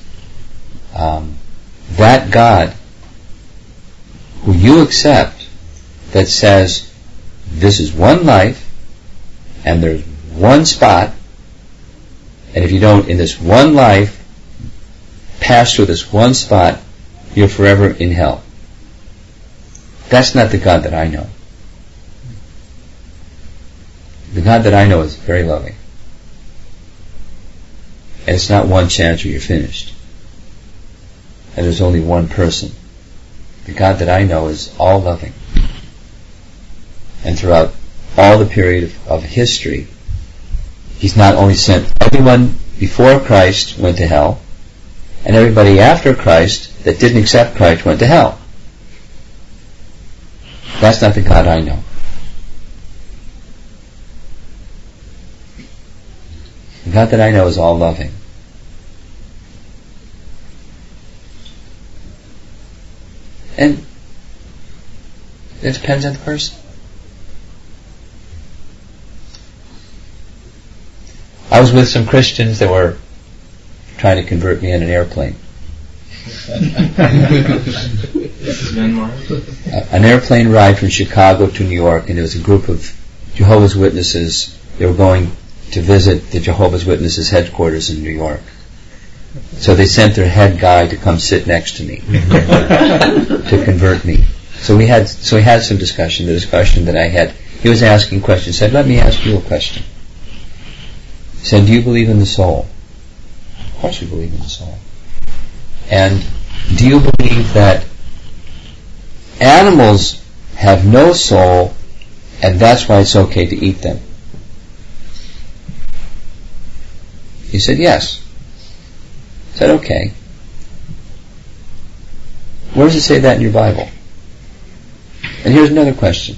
Speaker 1: that God who you accept, that says this is one life and there's one spot, and if you don't in this one life pass through this one spot, you're forever in hell. That's not the God that I know. The God that I know is very loving. And it's not one chance or you're finished. And there's only one person. The God that I know is all loving. And throughout all the period of history, He's not only sent everyone before Christ went to hell, and everybody after Christ that didn't accept Christ went to hell. That's not the God I know. The God that I know is all loving. And it depends on the person. I was with some Christians that were trying to convert me on an airplane. An airplane ride from Chicago to New York, and there was a group of Jehovah's Witnesses. They were going to visit the Jehovah's Witnesses headquarters in New York. So they sent their head guy to come sit next to me to convert me. So we had some discussion. The discussion that I had, he was asking questions. Said, "Let me ask you a question." He said, "Do you believe in the soul?" Of course we believe in the soul. "And do you believe that animals have no soul and that's why it's okay to eat them?" He said, "Yes." I said, "Okay. Where does it say that in your Bible? And here's another question.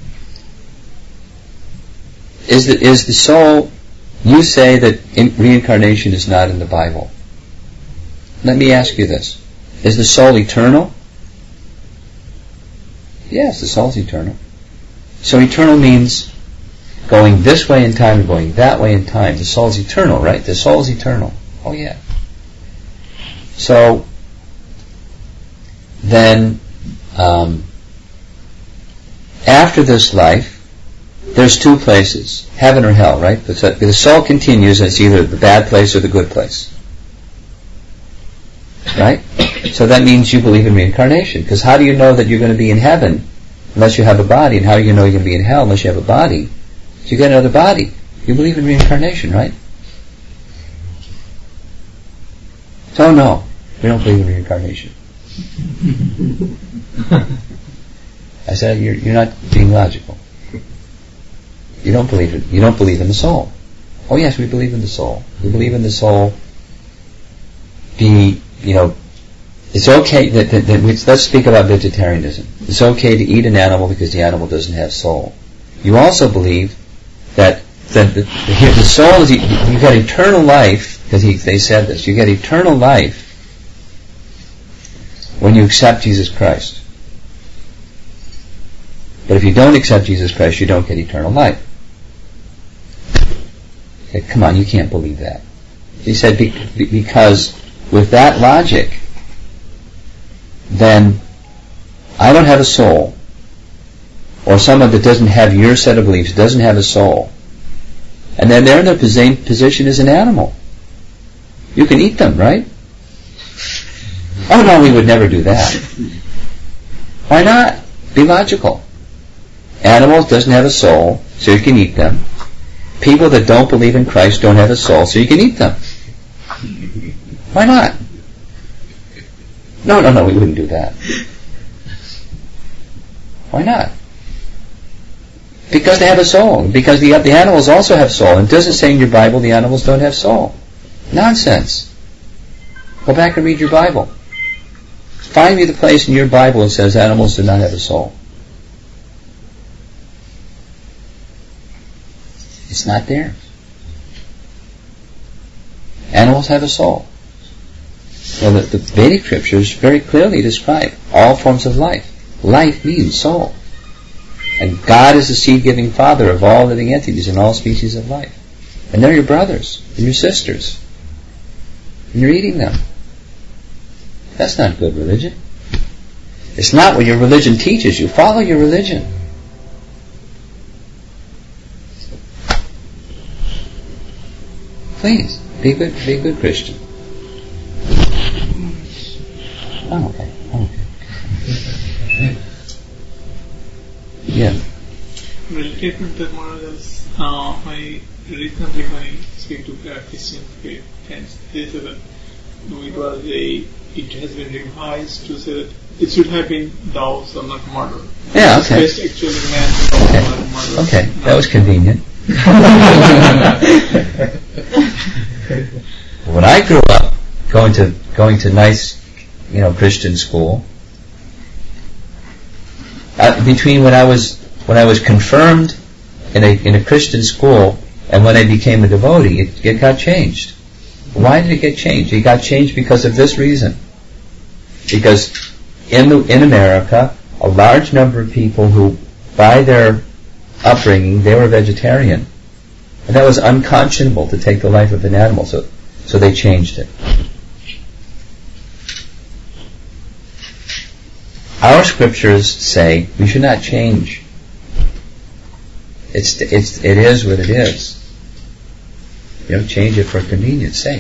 Speaker 1: Is the soul, you say that reincarnation is not in the Bible. Let me ask you this. Is the soul eternal? Yes, the soul's eternal. So eternal means going this way in time and going that way in time. The soul's eternal, right? The soul's eternal. Oh yeah. So then after this life, there's two places, heaven or hell, right? The soul continues, and it's either the bad place or the good place. Right? So that means you believe in reincarnation, because how do you know that you're going to be in heaven unless you have a body, and how do you know you're going to be in hell unless you have a body? So you get another body. You believe in reincarnation, right? So no, we don't believe in reincarnation. I said you're not being logical. You don't believe it. You don't believe in the soul. Oh yes, we believe in the soul. We believe in the soul. It's okay let's speak about vegetarianism. It's okay to eat an animal because the animal doesn't have soul. You also believe that the soul is, you get eternal life, because they said this, you get eternal life when you accept Jesus Christ. But if you don't accept Jesus Christ, you don't get eternal life. Okay, come on, you can't believe that. He said because with that logic, then I don't have a soul, or someone that doesn't have your set of beliefs, doesn't have a soul, and then they're in the same position as an animal. You can eat them, right? Oh no, we would never do that. Why not? Be logical. Animals doesn't have a soul, so you can eat them. People that don't believe in Christ don't have a soul, so you can eat them. Why not? No, we wouldn't do that. Why not? Because they have a soul. Because the animals also have soul. And it doesn't say in your Bible the animals don't have soul. Nonsense. Go back and read your Bible. Find me the place in your Bible that says animals do not have a soul. It's not there. Animals have a soul. Well, the Vedic scriptures very clearly describe all forms of life. Life means soul. And God is the seed-giving Father of all living entities and all species of life. And they're your brothers and your sisters. And you're eating them. That's not good religion. It's not what your religion teaches you. Follow your religion. Please, be a good Christian. Oh, okay. Yeah.
Speaker 7: Related to that, Maharaj, I recently when I speak to Christian friends, they say that it has been revised to say that it should have been thou shalt not murder.
Speaker 1: Yeah, okay.
Speaker 7: It's actually man shall not murder.
Speaker 1: Okay, that was convenient. When I grew up, going to nice, Christian school, between when I was confirmed in a Christian school and when I became a devotee, it got changed. Why did it get changed? It got changed because of this reason. Because in America, a large number of people who, by their upbringing, they were vegetarian. And that was unconscionable to take the life of an animal, so they changed it. Our scriptures say we should not change. It is what it is. You don't change it for convenience sake.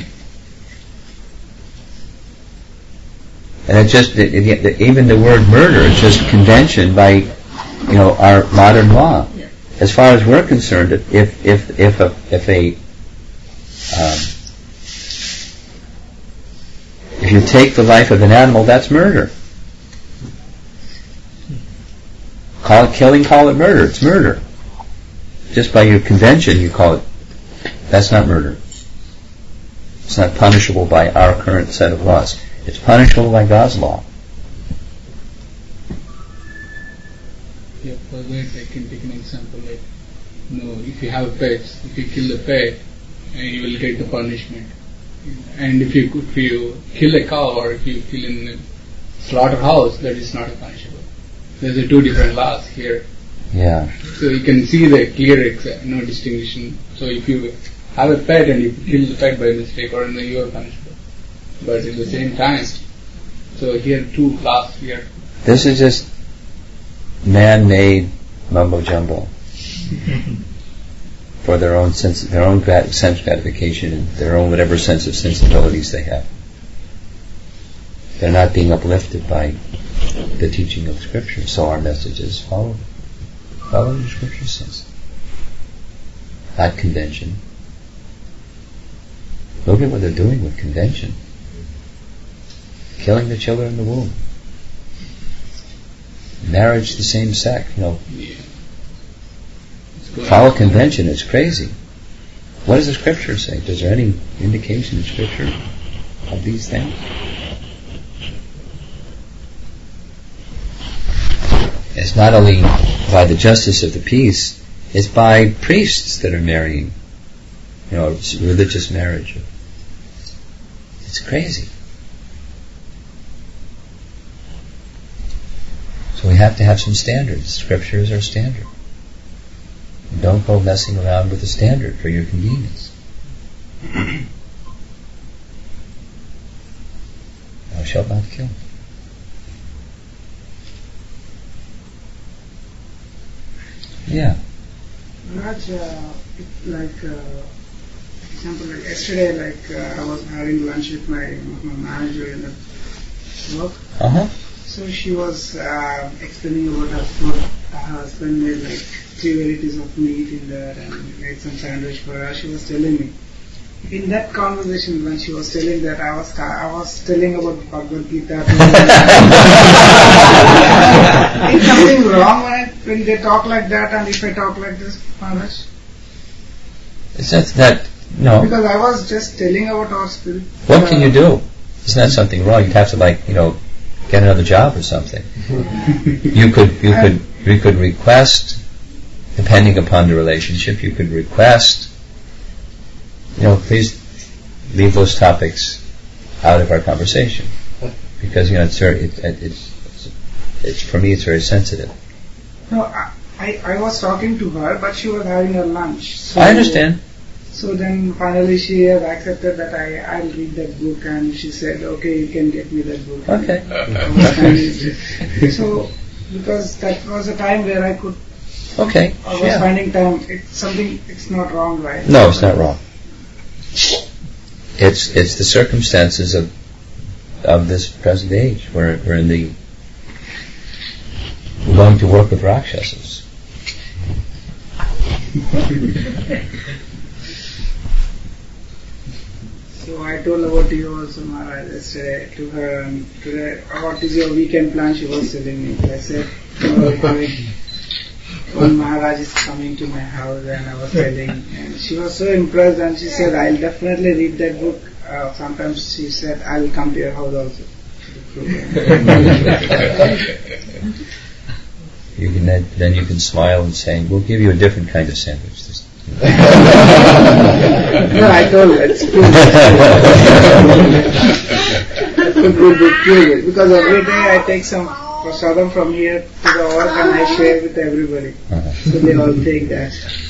Speaker 1: And even the word murder is just convention by, our modern law. As far as we're concerned, if you take the life of an animal, that's murder. Call it killing, call it murder. It's murder. Just by your convention, you call it. That's not murder. It's not punishable by our current set of laws. It's punishable by God's law.
Speaker 8: For that, I can take an example like, if you have pets, if you kill the pet, you will get the punishment. And if you kill a cow or if you kill in a slaughterhouse, that is not punishable. There's two different laws here.
Speaker 1: Yeah.
Speaker 8: So you can see the clear distinction. So if you have a pet and you kill the pet by mistake, or you are punishable. But at the same time, so here two laws here.
Speaker 1: This is just man-made mumbo jumbo for their own sense gratification and their own whatever sense of sensibilities they have. They're not being uplifted by the teaching of Scripture. So our message is follow what the Scripture says, not convention. Look at what they're doing with convention. Killing the children in the womb. Marriage the same sex, Follow convention, it's crazy. What does the Scripture say? Is there any indication in Scripture of these things? It's not only by the justice of the peace, it's by priests that are marrying. It's religious marriage. It's crazy. So we have to have some standards. Scripture is our standard. And don't go messing around with the standard for your convenience. Thou shalt not kill. Yeah.
Speaker 9: Raj, example, yesterday, I was having lunch with my manager in the work. So she was explaining about her food. Her husband made 3 varieties of meat in there and made some sandwich for her. She was telling me. In that conversation, when she was telling that, I was telling about Bhagavad Gita. Is something wrong when they talk like that, and if I talk like this, Maharaj?
Speaker 1: It's that no.
Speaker 9: Because I was just telling about our spirit.
Speaker 1: What can you do? Isn't that something wrong? You'd have to get another job or something. You could request, depending upon the relationship, you could request, please leave those topics out of our conversation, because it's for me it's very sensitive.
Speaker 9: No, I was talking to her, but she was having her lunch. So
Speaker 1: I understand.
Speaker 9: So then finally she has accepted that I'll read that book, and she said, okay, you can get me that book.
Speaker 1: Okay.
Speaker 9: So, because that was a time where I could.
Speaker 1: Okay.
Speaker 9: I was finding time. It's not wrong, right?
Speaker 1: No, it's not wrong. It's the circumstances of this present age. We're going to work with Rakshasas.
Speaker 9: So I told about you also, Maharaj, yesterday to her, and today, what is your weekend plan? She was telling me. I said, when Maharaj is coming to my house, and I was telling, and she was so impressed, and she said, I'll definitely read that book. Sometimes she said, I will come to your house also.
Speaker 1: Then you can smile and say, we'll give you a different kind of sandwich this time.
Speaker 9: No, I told her it's good. Because every day I take some prasadam from here to the work and I share with everybody. So they all take that.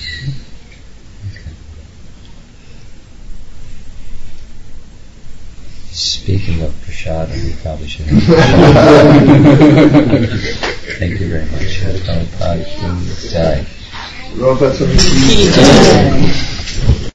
Speaker 1: Speaking of prasadam, we probably should have Thank you very much. Prabhupada Ki Jai.